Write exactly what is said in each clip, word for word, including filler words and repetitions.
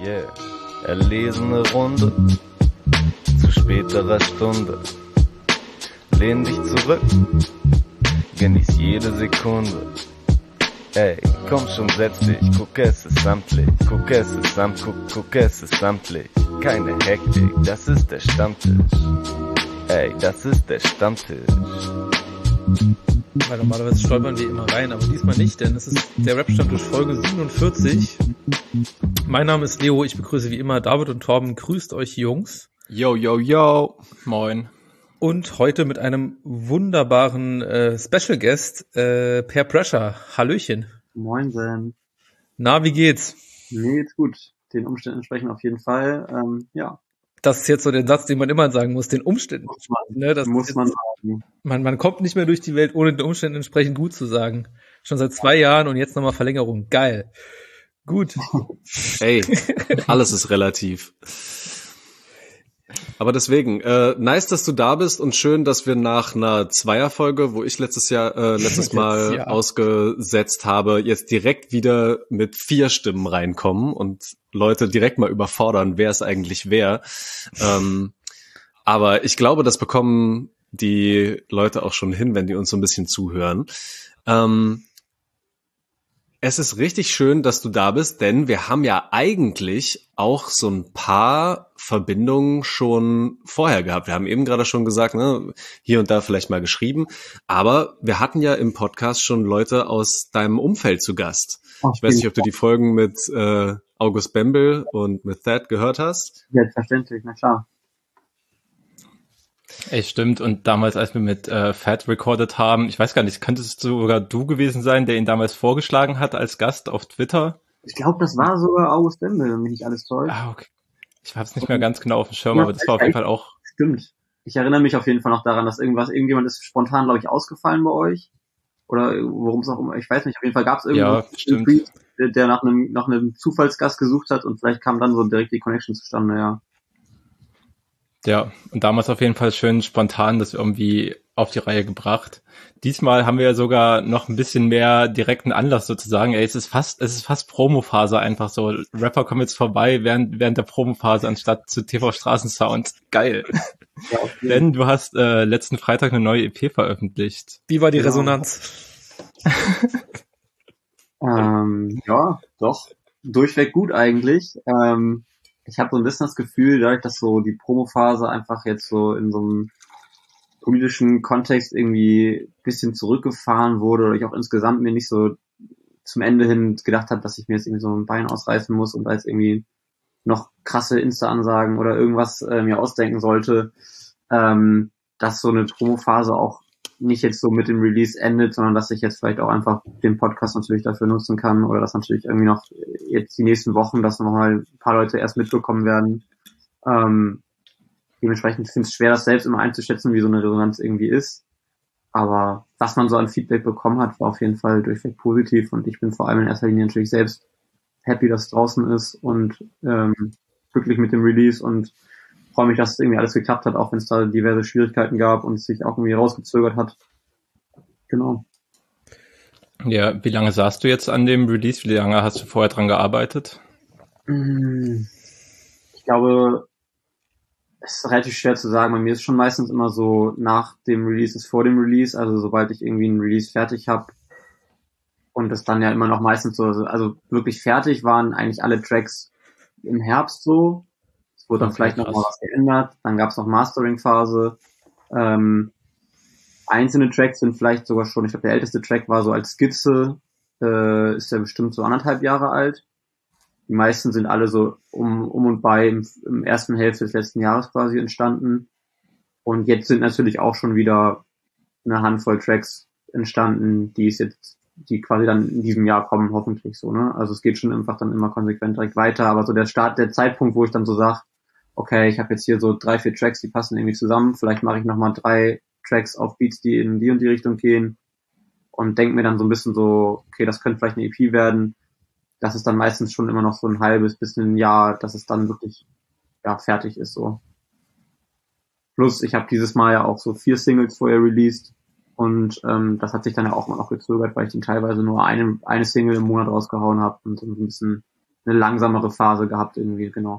Yeah, erlesene Runde zu späterer Stunde. Lehn dich zurück, genieß jede Sekunde. Ey, komm schon, setz dich, guck, es ist samtlich, guck, es ist samt, guck, guck, es ist samtlich. Keine Hektik, das ist der Stammtisch. Ey, das ist der Stammtisch. Weil normalerweise stolpern wir immer rein, aber diesmal nicht, denn es ist der Rap-Stammtisch Folge siebenundvierzig. Mein Name ist Leo, ich begrüße wie immer David und Torben. Grüßt euch, Jungs. Yo, yo, yo. Moin. Und heute mit einem wunderbaren äh, Special Guest, äh, Per Pressure. Hallöchen. Moin, Sen. Na, wie geht's? Mir geht's gut. Den Umständen entsprechend auf jeden Fall. Ähm, ja. Das ist jetzt so der Satz, den man immer sagen muss, den Umständen. Muss man, ne, das muss jetzt, man sagen. Man, man kommt nicht mehr durch die Welt, ohne den Umständen entsprechend gut zu sagen. Schon seit zwei Jahren und jetzt nochmal Verlängerung. Geil. Gut. Hey, alles ist relativ. Aber deswegen, äh, nice, dass du da bist und schön, dass wir nach einer Zweierfolge, wo ich letztes Jahr, äh, letztes Mal Jahr. ausgesetzt habe, jetzt direkt wieder mit vier Stimmen reinkommen und Leute direkt mal überfordern, wer es eigentlich wer. Ähm, aber ich glaube, das bekommen die Leute auch schon hin, wenn die uns so ein bisschen zuhören. Ähm, Es ist richtig schön, dass du da bist, denn wir haben ja eigentlich auch so ein paar Verbindungen schon vorher gehabt. Wir haben eben gerade schon gesagt, ne, hier und da vielleicht mal geschrieben, aber wir hatten ja im Podcast schon Leute aus deinem Umfeld zu Gast. Ich weiß nicht, ob du die Folgen mit äh, August Bembel und mit Thad gehört hast. Selbstverständlich, na klar. Ey, stimmt. Und damals, als wir mit äh, Fat recorded haben, ich weiß gar nicht, könntest du sogar du gewesen sein, der ihn damals vorgeschlagen hat als Gast auf Twitter? Ich glaube, das war sogar August Bembel, wenn mich nicht alles täuscht. Ah, okay. Ich habe es nicht mehr ganz genau auf dem Schirm, ja, aber das war auf jeden Fall auch... Stimmt. Ich erinnere mich auf jeden Fall noch daran, dass irgendwas, irgendjemand ist spontan, glaube ich, ausgefallen bei euch. Oder worum es auch immer, ich weiß nicht. Auf jeden Fall gab es irgendwo ja, einen Tweet, der nach einem, nach einem Zufallsgast gesucht hat und vielleicht kam dann so direkt die Connection zustande, ja. Ja, und damals auf jeden Fall schön spontan das irgendwie auf die Reihe gebracht. Diesmal haben wir ja sogar noch ein bisschen mehr direkten Anlass sozusagen. Ey, es ist fast, es ist fast Promophase einfach so. Rapper kommen jetzt vorbei während, während der Promophase anstatt zu T V Straßensound. Geil. Ja, okay. Denn du hast äh, letzten Freitag eine neue E P veröffentlicht. Wie war die ja. Resonanz? ähm, ja, doch. Durchweg gut eigentlich. Ähm, Ich habe so ein bisschen das Gefühl, dadurch, dass so die Promophase einfach jetzt so in so einem politischen Kontext irgendwie ein bisschen zurückgefahren wurde oder ich auch insgesamt mir nicht so zum Ende hin gedacht habe, dass ich mir jetzt irgendwie so ein Bein ausreißen muss und da jetzt irgendwie noch krasse Insta-Ansagen oder irgendwas äh, mir ausdenken sollte, ähm, dass so eine Promophase auch nicht jetzt so mit dem Release endet, sondern dass ich jetzt vielleicht auch einfach den Podcast natürlich dafür nutzen kann oder dass natürlich irgendwie noch jetzt die nächsten Wochen, dass nochmal ein paar Leute erst mitbekommen werden. Ähm, dementsprechend finde ich es schwer, das selbst immer einzuschätzen, wie so eine Resonanz irgendwie ist. Aber was man so an Feedback bekommen hat, war auf jeden Fall durchweg positiv und ich bin vor allem in erster Linie natürlich selbst happy, dass es draußen ist und ähm, glücklich mit dem Release und freue mich, dass es irgendwie alles geklappt hat, auch wenn es da diverse Schwierigkeiten gab und es sich auch irgendwie rausgezögert hat. Genau. Ja, wie lange saßt du jetzt an dem Release? Wie lange hast du vorher dran gearbeitet? Ich glaube, es ist relativ schwer zu sagen. Bei mir ist schon meistens immer so, nach dem Release ist vor dem Release. Also sobald ich irgendwie einen Release fertig habe und es dann ja immer noch meistens so, also wirklich fertig waren eigentlich alle Tracks im Herbst so. Es wurde dann okay, vielleicht noch mal was geändert. Dann gab es noch Mastering-Phase. Ähm, einzelne Tracks sind vielleicht sogar schon, ich glaube, der älteste Track war so als Skizze, äh, ist ja bestimmt so anderthalb Jahre alt. Die meisten sind alle so um, um und bei im, im ersten Hälfte des letzten Jahres quasi entstanden. Und jetzt sind natürlich auch schon wieder eine Handvoll Tracks entstanden, die es jetzt, die quasi dann in diesem Jahr kommen, hoffentlich so, ne? Also es geht schon einfach dann immer konsequent direkt weiter, aber so der Start, der Zeitpunkt, wo ich dann so sage, okay, ich habe jetzt hier so drei, vier Tracks, die passen irgendwie zusammen, vielleicht mache ich nochmal drei Tracks auf Beats, die in die und die Richtung gehen und denke mir dann so ein bisschen so, okay, das könnte vielleicht eine E P werden. Das ist dann meistens schon immer noch so ein halbes bis ein Jahr, dass es dann wirklich ja fertig ist so. Plus, ich habe dieses Mal ja auch so vier Singles vorher released und ähm, das hat sich dann ja auch immer noch gezögert, weil ich dann teilweise nur eine, eine Single im Monat rausgehauen habe und so ein bisschen eine langsamere Phase gehabt irgendwie, genau.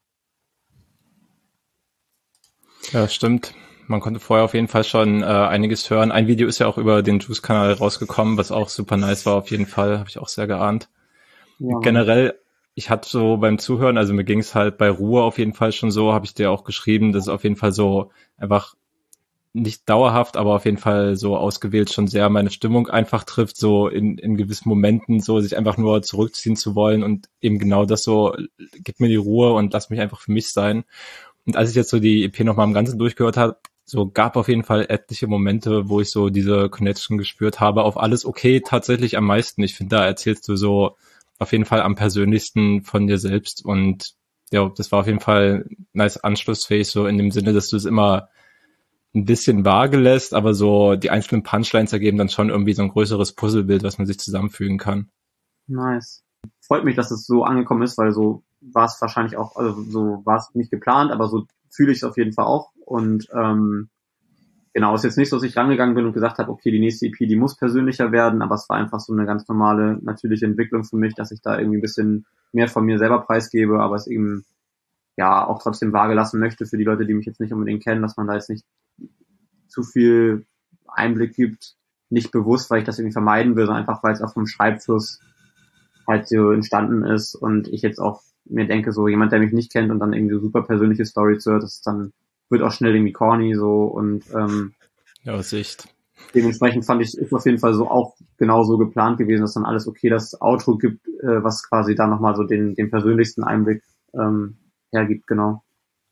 Ja, stimmt. Man konnte vorher auf jeden Fall schon äh, einiges hören. Ein Video ist ja auch über den Juice-Kanal rausgekommen, was auch super nice war auf jeden Fall. Habe ich auch sehr geahnt. Ja, generell, ich hatte so beim Zuhören, also mir ging es halt bei Ruhe auf jeden Fall schon so, habe ich dir auch geschrieben, dass es auf jeden Fall so einfach nicht dauerhaft, aber auf jeden Fall so ausgewählt schon sehr meine Stimmung einfach trifft, so in, in gewissen Momenten so sich einfach nur zurückziehen zu wollen und eben genau das so, gib mir die Ruhe und lass mich einfach für mich sein. Und als ich jetzt so die E P nochmal im Ganzen durchgehört habe, so gab auf jeden Fall etliche Momente, wo ich so diese Connection gespürt habe, auf alles okay tatsächlich am meisten. Ich finde, da erzählst du so auf jeden Fall am persönlichsten von dir selbst und ja, das war auf jeden Fall nice anschlussfähig, so in dem Sinne, dass du es immer ein bisschen vage lässt, aber so die einzelnen Punchlines ergeben dann schon irgendwie so ein größeres Puzzlebild, was man sich zusammenfügen kann. Nice. Freut mich, dass es so angekommen ist, weil so war es wahrscheinlich auch, also so war es nicht geplant, aber so fühle ich es auf jeden Fall auch. Und ähm, genau, es ist jetzt nicht so, dass ich rangegangen bin und gesagt habe, okay, die nächste E P, die muss persönlicher werden, aber es war einfach so eine ganz normale, natürliche Entwicklung für mich, dass ich da irgendwie ein bisschen mehr von mir selber preisgebe, aber es eben ja auch trotzdem vage lassen möchte für die Leute, die mich jetzt nicht unbedingt kennen, dass man da jetzt nicht zu viel Einblick gibt, nicht bewusst, weil ich das irgendwie vermeiden will, sondern einfach, weil es auch vom Schreibfluss halt so entstanden ist und ich jetzt auch mir denke, so jemand, der mich nicht kennt und dann irgendwie so super persönliche Storys hört, das ist dann, wird auch schnell irgendwie corny so und ähm, ja, Sicht. Dementsprechend fand ich, ist auf jeden Fall so auch genau so geplant gewesen, dass dann alles okay das Outro gibt, äh, was quasi da nochmal so den, den persönlichsten Einblick ähm, hergibt, genau.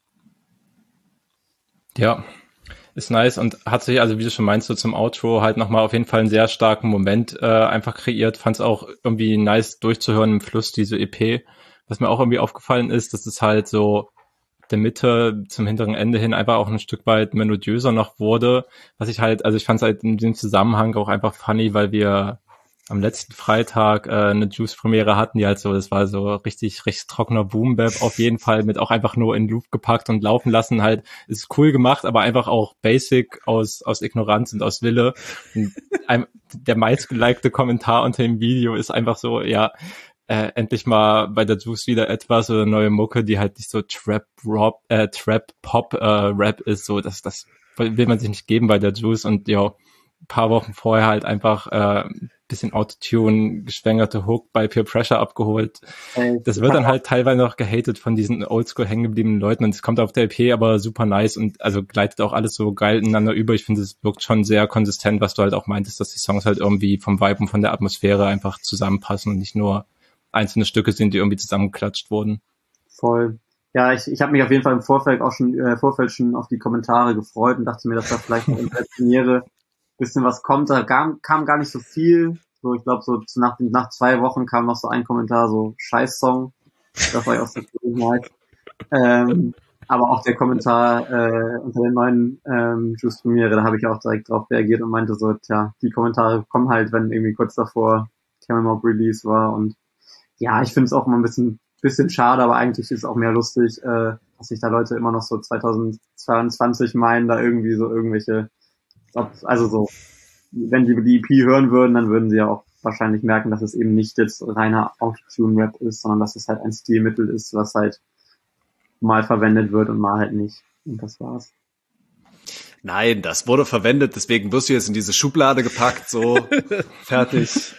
Ja, ist nice und hat sich, also wie du schon meinst, so zum Outro halt nochmal auf jeden Fall einen sehr starken Moment äh, einfach kreiert. Fand es auch irgendwie nice durchzuhören im Fluss, diese E P. Was mir auch irgendwie aufgefallen ist, dass es halt so der Mitte zum hinteren Ende hin einfach auch ein Stück weit melodiöser noch wurde. Was ich halt, also ich fand es halt in dem Zusammenhang auch einfach funny, weil wir am letzten Freitag äh, eine Juice-Premiere hatten, die halt so, das war so richtig, richtig trockener Boom-Bap auf jeden Fall, mit auch einfach nur in Loop gepackt und laufen lassen, halt, ist cool gemacht, aber einfach auch basic aus aus Ignoranz und aus Wille. Und ein, der meistgelikte Kommentar unter dem Video ist einfach so, ja, äh, endlich mal bei der Juice wieder etwas oder neue Mucke, die halt nicht so Trap-Rap, äh, Trap-Pop-Rap ist, so, das, das will man sich nicht geben bei der Juice und ja, ein paar Wochen vorher halt einfach äh, bisschen Autotune, geschwängerte Hook bei Peer Pressure abgeholt. Das wird dann halt teilweise noch gehatet von diesen oldschool hängen gebliebenen Leuten und es kommt auf der E P aber super nice und also gleitet auch alles so geil ineinander über. Ich finde, es wirkt schon sehr konsistent, was du halt auch meintest, dass die Songs halt irgendwie vom Vibe und von der Atmosphäre einfach zusammenpassen und nicht nur einzelne Stücke sind, die irgendwie zusammengeklatscht wurden. Voll. Ja, ich, ich habe mich auf jeden Fall im Vorfeld auch schon äh, Vorfeld schon auf die Kommentare gefreut und dachte mir, dass da vielleicht in der Premiere bisschen was kommt. Da kam, kam gar nicht so viel. So, ich glaube, so nach, nach zwei Wochen kam noch so ein Kommentar, so Scheiß-Song. Das war ja auch so nice. Ähm, aber auch der Kommentar äh, unter der neuen ähm, Juice-Premiere, da habe ich auch direkt drauf reagiert und meinte so, tja, die Kommentare kommen halt, wenn irgendwie kurz davor Camel Mob Release war. Und ja, ich finde es auch immer ein bisschen bisschen schade, aber eigentlich ist es auch mehr lustig, äh, dass sich da Leute immer noch so zweitausendzweiundzwanzig meinen, da irgendwie so irgendwelche, also so, wenn die die E P hören würden, dann würden sie ja auch wahrscheinlich merken, dass es eben nicht jetzt reiner Autotune-Rap ist, sondern dass es halt ein Stilmittel ist, was halt mal verwendet wird und mal halt nicht. Und das war's. Nein, das wurde verwendet, deswegen wirst du jetzt in diese Schublade gepackt, so, fertig.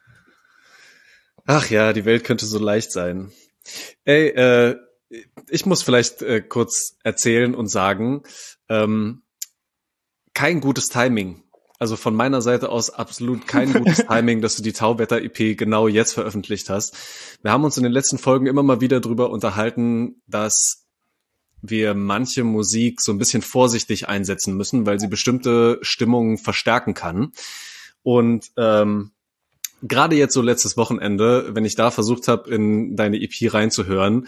Ach ja, die Welt könnte so leicht sein. Ey, äh, ich muss vielleicht äh, kurz erzählen und sagen, ähm, kein gutes Timing. Also von meiner Seite aus absolut kein gutes Timing, dass du die Tauwetter-E P genau jetzt veröffentlicht hast. Wir haben uns in den letzten Folgen immer mal wieder drüber unterhalten, dass wir manche Musik so ein bisschen vorsichtig einsetzen müssen, weil sie bestimmte Stimmungen verstärken kann. Und ähm, gerade jetzt so letztes Wochenende, wenn ich da versucht habe, in deine E P reinzuhören,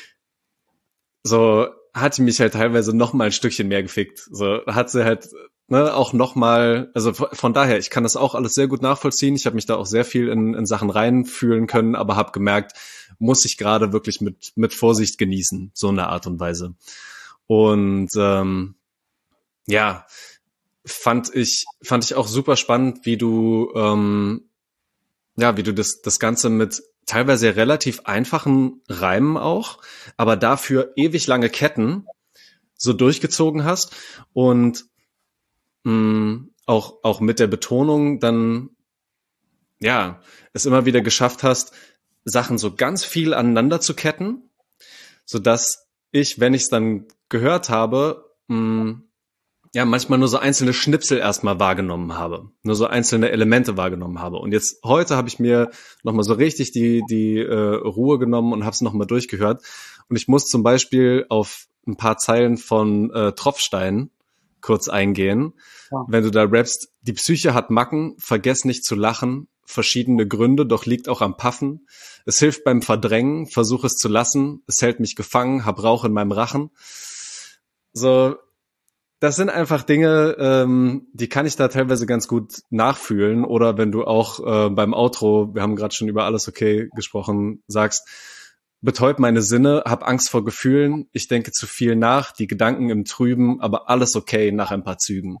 so hat die mich halt teilweise noch mal ein Stückchen mehr gefickt. So hat sie halt ne, auch noch mal, also von daher, ich kann das auch alles sehr gut nachvollziehen. Ich habe mich da auch sehr viel in, in Sachen reinfühlen können, aber habe gemerkt, muss ich gerade wirklich mit mit Vorsicht genießen, so eine Art und Weise. Und ähm, ja, fand ich fand ich auch super spannend, wie du ähm, ja, wie du das das Ganze mit teilweise relativ einfachen Reimen auch, aber dafür ewig lange Ketten so durchgezogen hast und mh, auch auch mit der Betonung dann ja es immer wieder geschafft hast, Sachen so ganz viel aneinander zu ketten, sodass ich, wenn ich es dann gehört habe, mh, ja manchmal nur so einzelne Schnipsel erstmal wahrgenommen habe, nur so einzelne Elemente wahrgenommen habe. Und jetzt heute habe ich mir nochmal so richtig die die äh, Ruhe genommen und habe es nochmal durchgehört. Und ich muss zum Beispiel auf ein paar Zeilen von äh, Tropfstein kurz eingehen. Ja. Wenn du da rappst, die Psyche hat Macken, vergess nicht zu lachen, verschiedene Gründe, doch liegt auch am Paffen. Es hilft beim Verdrängen, versuch es zu lassen, es hält mich gefangen, hab Rauch in meinem Rachen. So, das sind einfach Dinge, ähm, die kann ich da teilweise ganz gut nachfühlen. Oder wenn du auch äh, beim Outro, wir haben gerade schon über Alles okay gesprochen, sagst, betäubt meine Sinne, hab Angst vor Gefühlen, ich denke zu viel nach, die Gedanken im Trüben, aber alles okay nach ein paar Zügen.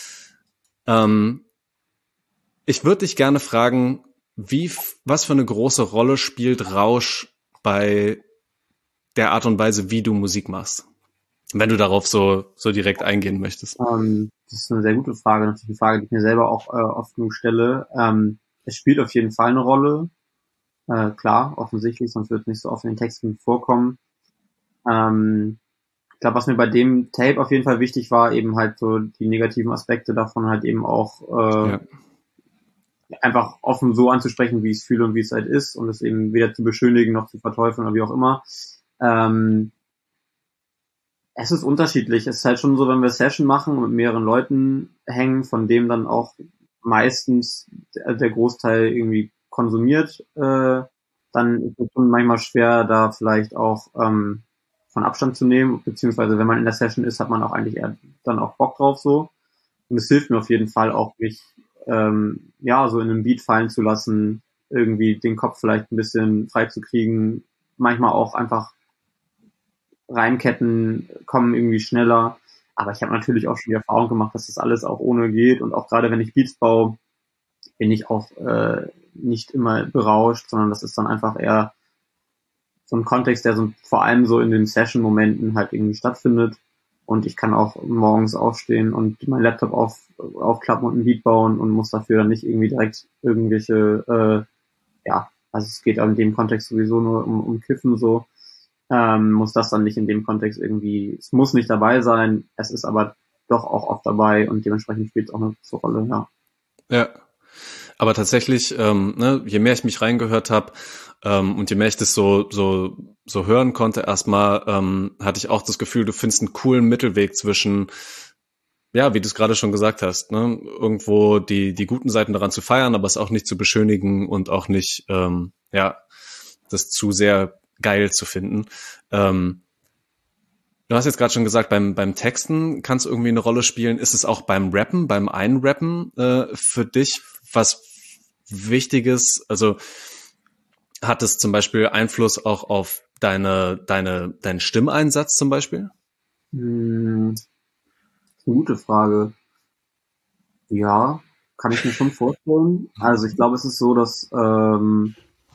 Ähm, ich würde dich gerne fragen, wie, was für eine große Rolle spielt Rausch bei der Art und Weise, wie du Musik machst? Wenn du darauf so so direkt eingehen möchtest. Ähm, das ist eine sehr gute Frage. Natürlich eine Frage, die ich mir selber auch äh, oft genug stelle. Ähm, es spielt auf jeden Fall eine Rolle. Äh, klar, offensichtlich, sonst wird es nicht so oft in den Texten vorkommen. Ähm, ich glaube, was mir bei dem Tape auf jeden Fall wichtig war, eben halt so die negativen Aspekte davon halt eben auch äh, ja. einfach offen so anzusprechen, wie ich es fühle und wie es halt ist und es eben weder zu beschönigen noch zu verteufeln oder wie auch immer. Ähm, Es ist unterschiedlich. Es ist halt schon so, wenn wir Session machen und mit mehreren Leuten hängen, von dem dann auch meistens der Großteil irgendwie konsumiert, äh, dann ist es schon manchmal schwer, da vielleicht auch ähm, von Abstand zu nehmen, beziehungsweise wenn man in der Session ist, hat man auch eigentlich eher dann auch Bock drauf so. Und es hilft mir auf jeden Fall auch, mich ähm, ja so in einem Beat fallen zu lassen, irgendwie den Kopf vielleicht ein bisschen frei zu kriegen, manchmal auch einfach Reimketten kommen irgendwie schneller, aber ich habe natürlich auch schon die Erfahrung gemacht, dass das alles auch ohne geht und auch gerade wenn ich Beats baue, bin ich auch äh, nicht immer berauscht, sondern das ist dann einfach eher so ein Kontext, der so vor allem so in den Session-Momenten halt irgendwie stattfindet und ich kann auch morgens aufstehen und meinen Laptop auf, aufklappen und ein Beat bauen und muss dafür dann nicht irgendwie direkt irgendwelche, äh, ja, also es geht in dem Kontext sowieso nur um, um Kiffen so. Ähm, muss das dann nicht in dem Kontext irgendwie, es muss nicht dabei sein, es ist aber doch auch oft dabei und dementsprechend spielt es auch eine große Rolle, ja. Ja, aber tatsächlich, ähm, ne, je mehr ich mich reingehört habe ähm, und je mehr ich das so so so hören konnte, erstmal ähm, hatte ich auch das Gefühl, du findest einen coolen Mittelweg zwischen, ja, wie du es gerade schon gesagt hast, ne, irgendwo die die guten Seiten daran zu feiern, aber es auch nicht zu beschönigen und auch nicht, ähm, ja, das zu sehr geil zu finden. Ähm, du hast jetzt gerade schon gesagt, beim beim Texten kann es irgendwie eine Rolle spielen. Ist es auch beim Rappen, beim Einrappen äh, für dich was Wichtiges? Also hat es zum Beispiel Einfluss auch auf deine deine deinen Stimmeinsatz zum Beispiel? Hm, das ist eine gute Frage. Ja, kann ich mir schon vorstellen. Also ich glaube, es ist so, dass ähm,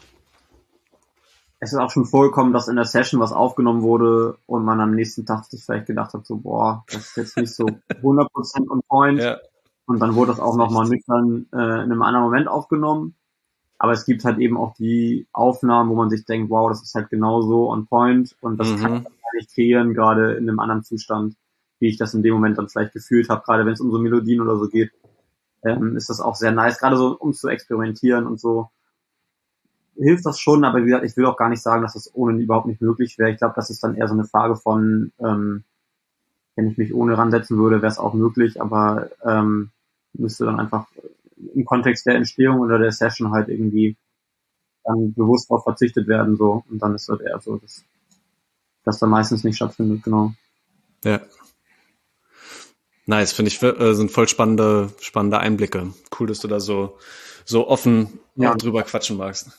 es ist auch schon vorgekommen, dass in der Session was aufgenommen wurde und man am nächsten Tag sich vielleicht gedacht hat, so, boah, das ist jetzt nicht so hundert Prozent on point. Ja. Und dann wurde das auch nochmal nüchtern äh, in einem anderen Moment aufgenommen. Aber es gibt halt eben auch die Aufnahmen, wo man sich denkt, wow, das ist halt genau so on point. Und das mhm. kann ich gar nicht kreieren, gerade in einem anderen Zustand, wie ich das in dem Moment dann vielleicht gefühlt habe. Gerade wenn es um so Melodien oder so geht, ähm, ist das auch sehr nice. Gerade so, um zu experimentieren und so. Hilft das schon, aber wie gesagt, ich will auch gar nicht sagen, dass das ohne überhaupt nicht möglich wäre. Ich glaube, das ist dann eher so eine Frage von, ähm, wenn ich mich ohne ransetzen würde, wäre es auch möglich, aber ähm, müsste dann einfach im Kontext der Entstehung oder der Session halt irgendwie dann bewusst darauf verzichtet werden, so, und dann ist das eher so, dass das da meistens nicht stattfindet, genau. Ja. Nice, finde ich, äh, sind voll spannende, spannende Einblicke. Cool, dass du da so, so offen ja. drüber quatschen magst.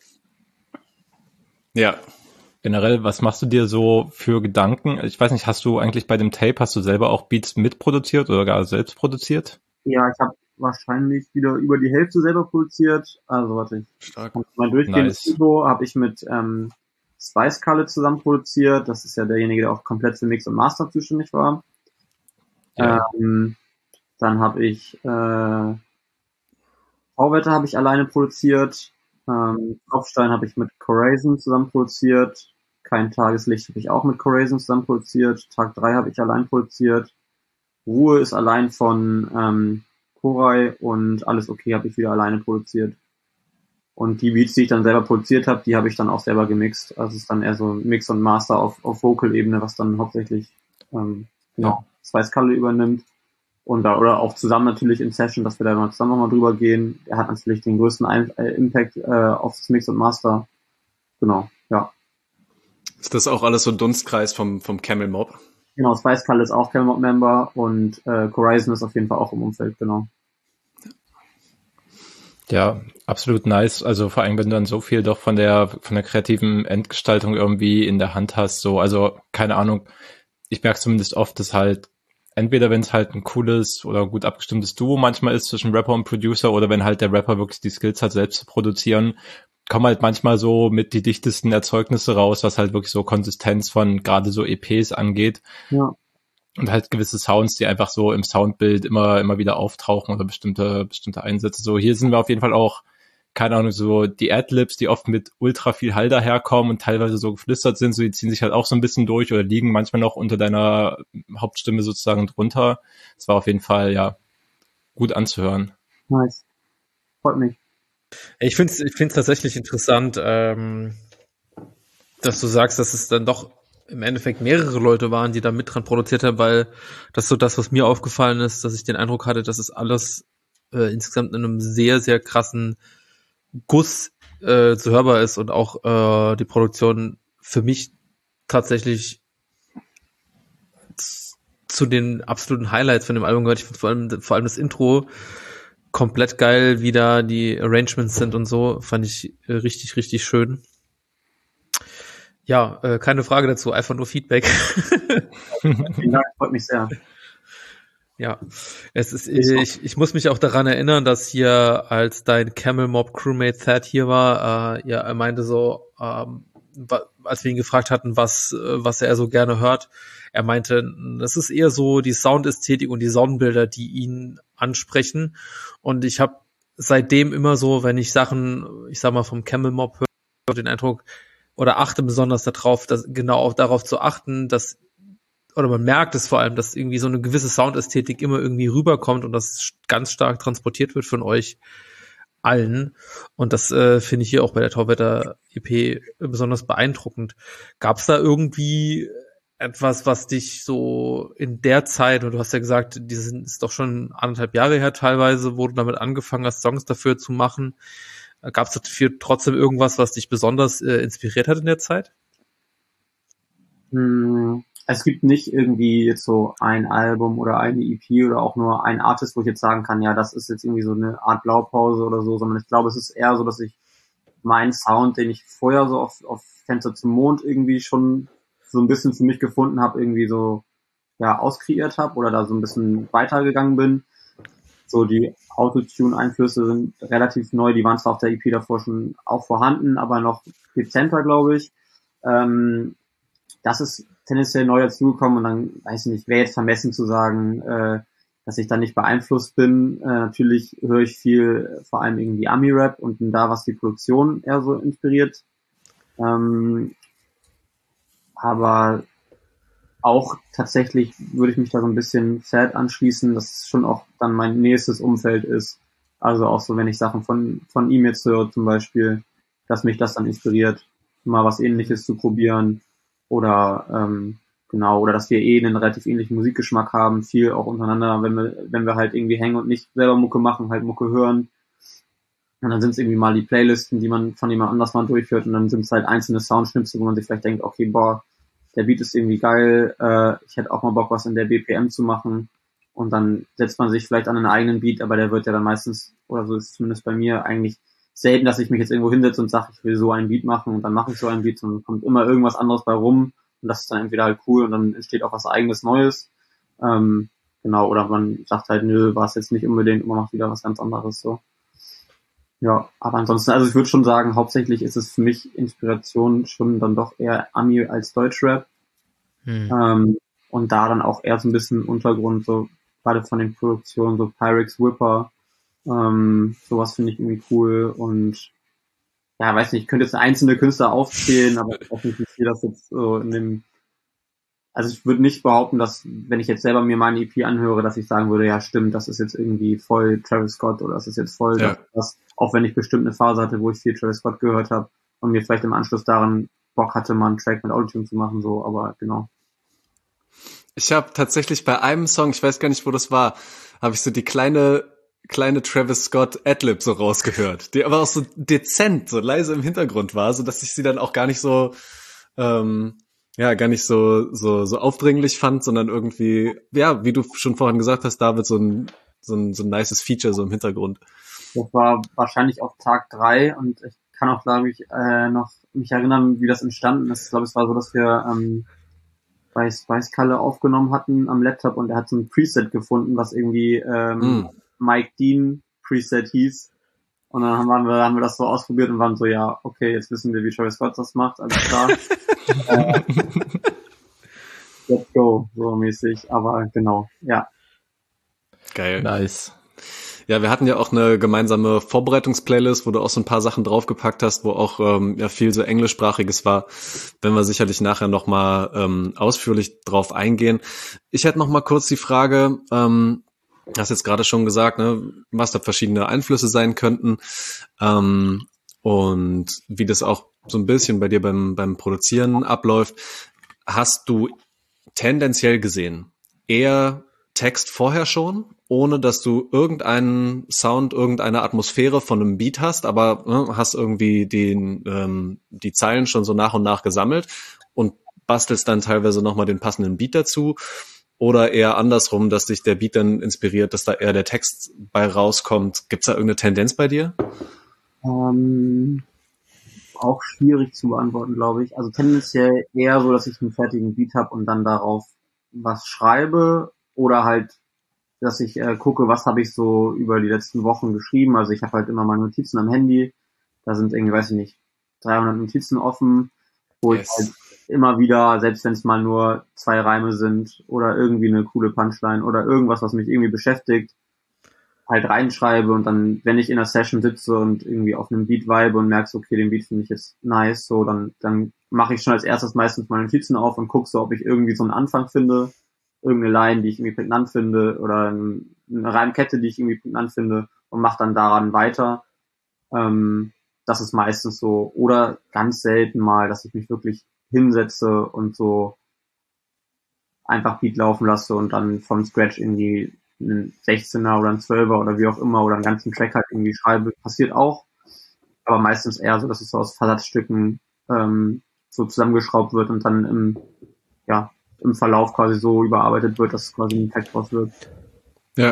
Ja. Generell, was machst du dir so für Gedanken? Ich weiß nicht, hast du eigentlich bei dem Tape, hast du selber auch Beats mitproduziert oder gar selbst produziert? Ja, ich habe wahrscheinlich wieder über die Hälfte selber produziert. Also warte, ich Stark. mal durchgehendes Nice. Intro habe ich mit ähm, Spice Cullen zusammen produziert. Das ist ja derjenige, der auch komplett für Mix und Master zuständig war. Ja. Ähm, dann habe ich äh, V-Wetter habe ich alleine produziert. Ähm, Kopfstein habe ich mit Corazon zusammen produziert. Kein Tageslicht habe ich auch mit Corazon zusammen produziert. Tag drei habe ich allein produziert. Ruhe ist allein von ähm, Koray und Alles okay habe ich wieder alleine produziert. Und die Beats, die ich dann selber produziert habe, die habe ich dann auch selber gemixt. Also es ist dann eher so Mix und Master auf, auf Vocal-Ebene, was dann hauptsächlich ähm, genau, Spice Cullen übernimmt. Und da, oder auch zusammen natürlich in Session, dass wir da mal zusammen nochmal drüber gehen. Er hat natürlich den größten Ein- äh, Impact äh, auf das Mix und Master. Genau, ja. Ist das auch alles so ein Dunstkreis vom, vom Camel Mob? Genau, Spice Cullen ist auch Camel Mob Member und äh, Corazon ist auf jeden Fall auch im Umfeld, genau. Ja, absolut nice. Also vor allem, wenn du dann so viel doch von der von der kreativen Endgestaltung irgendwie in der Hand hast. So, also keine Ahnung. Ich merke zumindest oft, dass halt entweder wenn es halt ein cooles oder gut abgestimmtes Duo manchmal ist zwischen Rapper und Producer oder wenn halt der Rapper wirklich die Skills hat, selbst zu produzieren, kommen halt manchmal so mit die dichtesten Erzeugnisse raus, was halt wirklich so Konsistenz von gerade so E Ps angeht. Ja. Und halt gewisse Sounds, die einfach so im Soundbild immer immer wieder auftauchen oder bestimmte bestimmte Einsätze. So, hier sind wir auf jeden Fall auch, keine Ahnung, so die Adlibs, die oft mit ultra viel Hall daherkommen und teilweise so geflüstert sind, so die ziehen sich halt auch so ein bisschen durch oder liegen manchmal noch unter deiner Hauptstimme sozusagen drunter. Das war auf jeden Fall, ja, gut anzuhören. Nice. Freut mich. Ich finde es ich find's tatsächlich interessant, ähm, dass du sagst, dass es dann doch im Endeffekt mehrere Leute waren, die da mit dran produziert haben, weil das ist so das, was mir aufgefallen ist, dass ich den Eindruck hatte, dass es alles äh, insgesamt in einem sehr, sehr krassen Guss äh, zu hörbar ist und auch äh, die Produktion für mich tatsächlich z- zu den absoluten Highlights von dem Album gehört. Ich finde vor allem, vor allem das Intro komplett geil, wie da die Arrangements sind und so, fand ich äh, richtig, richtig schön. Ja, äh, keine Frage dazu, einfach nur Feedback. Vielen Dank, freut mich sehr. Ja, es ist, ich, ich muss mich auch daran erinnern, dass hier, als dein Camel Mob Crewmate Thad hier war, äh, ja, er meinte so, ähm, als wir ihn gefragt hatten, was, was er so gerne hört, er meinte, das ist eher so die Soundästhetik und die Soundbilder, die ihn ansprechen. Und ich habe seitdem immer so, wenn ich Sachen, ich sag mal, vom Camel Mob höre, den Eindruck, oder achte besonders darauf, dass genau auch darauf zu achten, dass, oder man merkt es vor allem, dass irgendwie so eine gewisse Soundästhetik immer irgendwie rüberkommt und das ganz stark transportiert wird von euch allen. Und das äh, finde ich hier auch bei der Tauwetter-E P besonders beeindruckend. Gab es da irgendwie etwas, was dich so in der Zeit, und du hast ja gesagt, die sind, ist doch schon anderthalb Jahre her teilweise, wo du damit angefangen hast, Songs dafür zu machen. Gab es dafür trotzdem irgendwas, was dich besonders äh, inspiriert hat in der Zeit? Hm, es gibt nicht irgendwie jetzt so ein Album oder eine E P oder auch nur ein Artist, wo ich jetzt sagen kann, ja, das ist jetzt irgendwie so eine Art Blaupause oder so, sondern ich glaube, es ist eher so, dass ich meinen Sound, den ich vorher so auf, auf Fenster zum Mond irgendwie schon so ein bisschen für mich gefunden habe, irgendwie so ja auskreiert habe oder da so ein bisschen weitergegangen bin. So die Autotune-Einflüsse sind relativ neu, die waren zwar auf der E P davor schon auch vorhanden, aber noch dezenter, glaube ich. Ähm, das ist tendenziell neu dazugekommen und dann, weiß ich nicht, wäre jetzt vermessen zu sagen, äh, dass ich da nicht beeinflusst bin. Äh, natürlich höre ich viel, vor allem irgendwie Ami-Rap und bin da, was die Produktion eher so inspiriert. Ähm, aber auch tatsächlich würde ich mich da so ein bisschen sad anschließen, dass es schon auch dann mein nächstes Umfeld ist. Also auch so, wenn ich Sachen von von ihm jetzt höre zum Beispiel, dass mich das dann inspiriert, mal was Ähnliches zu probieren oder ähm, genau, oder dass wir eh einen relativ ähnlichen Musikgeschmack haben, viel auch untereinander, wenn wir wenn wir halt irgendwie hängen und nicht selber Mucke machen, halt Mucke hören. Und dann sind es irgendwie mal die Playlisten, die man von jemand anders mal durchhört und dann sind es halt einzelne Soundschnipsel, wo man sich vielleicht denkt, okay, boah, der Beat ist irgendwie geil, äh, ich hätte auch mal Bock, was in der B P M zu machen. Und dann setzt man sich vielleicht an einen eigenen Beat, aber der wird ja dann meistens, oder so ist es zumindest bei mir, eigentlich selten, dass ich mich jetzt irgendwo hinsetze und sage, ich will so einen Beat machen und dann mache ich so einen Beat, sondern kommt immer irgendwas anderes bei rum und das ist dann entweder halt cool und dann entsteht auch was eigenes Neues. Ähm, genau, oder man sagt halt, nö, war es jetzt nicht unbedingt, man macht wieder was ganz anderes, so. Ja, aber ansonsten, also ich würde schon sagen, hauptsächlich ist es für mich Inspiration schon dann doch eher Ami als Deutschrap. Hm. Ähm, und da dann auch eher so ein bisschen Untergrund, so gerade von den Produktionen, so Pyrex Whipper, ähm, sowas finde ich irgendwie cool und ja, weiß nicht, ich könnte jetzt einzelne Künstler aufzählen, aber ich weiß nicht, wie viel das jetzt so in dem, also ich würde nicht behaupten, dass, wenn ich jetzt selber mir meine E P anhöre, dass ich sagen würde, ja stimmt, das ist jetzt irgendwie voll Travis Scott oder das ist jetzt voll ja. das, auch wenn ich bestimmt eine Phase hatte, wo ich viel Travis Scott gehört habe und mir vielleicht im Anschluss daran Bock hatte, mal einen Track mit Autotune zu machen, so, aber genau. Ich habe tatsächlich bei einem Song, ich weiß gar nicht, wo das war, habe ich so die kleine kleine Travis Scott Adlib so rausgehört, die aber auch so dezent, so leise im Hintergrund war, so dass ich sie dann auch gar nicht so ähm, ja, gar nicht so so so aufdringlich fand, sondern irgendwie, ja, wie du schon vorhin gesagt hast, David, so ein so ein so ein nices Feature so im Hintergrund. Das war wahrscheinlich auf Tag drei und ich kann auch, glaube ich, äh, noch mich erinnern, wie das entstanden ist. Ich glaube, es war so, dass wir ähm, bei Spice Kalle aufgenommen hatten am Laptop und er hat so ein Preset gefunden, was irgendwie ähm, mm. Mike Dean Preset hieß. Und dann haben wir, haben wir das so ausprobiert und waren so, ja, okay, jetzt wissen wir, wie Travis Scott das macht, alles klar. äh, let's go, so mäßig, aber genau, ja. Geil. Nice. Ja, wir hatten ja auch eine gemeinsame Vorbereitungsplaylist, wo du auch so ein paar Sachen draufgepackt hast, wo auch ähm, ja viel so englischsprachiges war. Wenn wir sicherlich nachher nochmal ähm, ausführlich drauf eingehen. Ich hätte noch mal kurz die Frage, ähm, hast jetzt gerade schon gesagt, ne, was da verschiedene Einflüsse sein könnten ähm, und wie das auch so ein bisschen bei dir beim beim Produzieren abläuft. Hast du tendenziell gesehen eher Text vorher schon, ohne dass du irgendeinen Sound, irgendeine Atmosphäre von einem Beat hast, aber ne, hast irgendwie den ähm, die Zeilen schon so nach und nach gesammelt und bastelst dann teilweise nochmal den passenden Beat dazu? Oder eher andersrum, dass dich der Beat dann inspiriert, dass da eher der Text bei rauskommt? Gibt's da irgendeine Tendenz bei dir? Ähm, auch schwierig zu beantworten, glaube ich. Also tendenziell eher so, dass ich einen fertigen Beat habe und dann darauf was schreibe oder halt, dass ich äh, gucke, was habe ich so über die letzten Wochen geschrieben. Also ich habe halt immer meine Notizen am Handy. Da sind irgendwie, weiß ich nicht, dreihundert Notizen offen, wo yes. ich halt immer wieder, selbst wenn es mal nur zwei Reime sind oder irgendwie eine coole Punchline oder irgendwas, was mich irgendwie beschäftigt, halt reinschreibe und dann, wenn ich in einer Session sitze und irgendwie auf einem Beat vibe und merke, okay, den Beat finde ich jetzt nice, so, dann dann mache ich schon als erstes meistens meine Notizen auf und gucke so, ob ich irgendwie so einen Anfang finde, irgendeine Line, die ich irgendwie prägnant finde oder eine Reimkette, die ich irgendwie prägnant finde und mache dann daran weiter. Ähm, das ist meistens so. Oder ganz selten mal, dass ich mich wirklich hinsetze und so einfach Beat laufen lasse und dann vom Scratch irgendwie einen sechzehner oder einen zwölfer oder wie auch immer oder einen ganzen Track halt irgendwie schreibe. Passiert auch, aber meistens eher so, dass es so aus Versatzstücken ähm, so zusammengeschraubt wird und dann im, ja, im Verlauf quasi so überarbeitet wird, dass es quasi ein Track draus wird. Ja.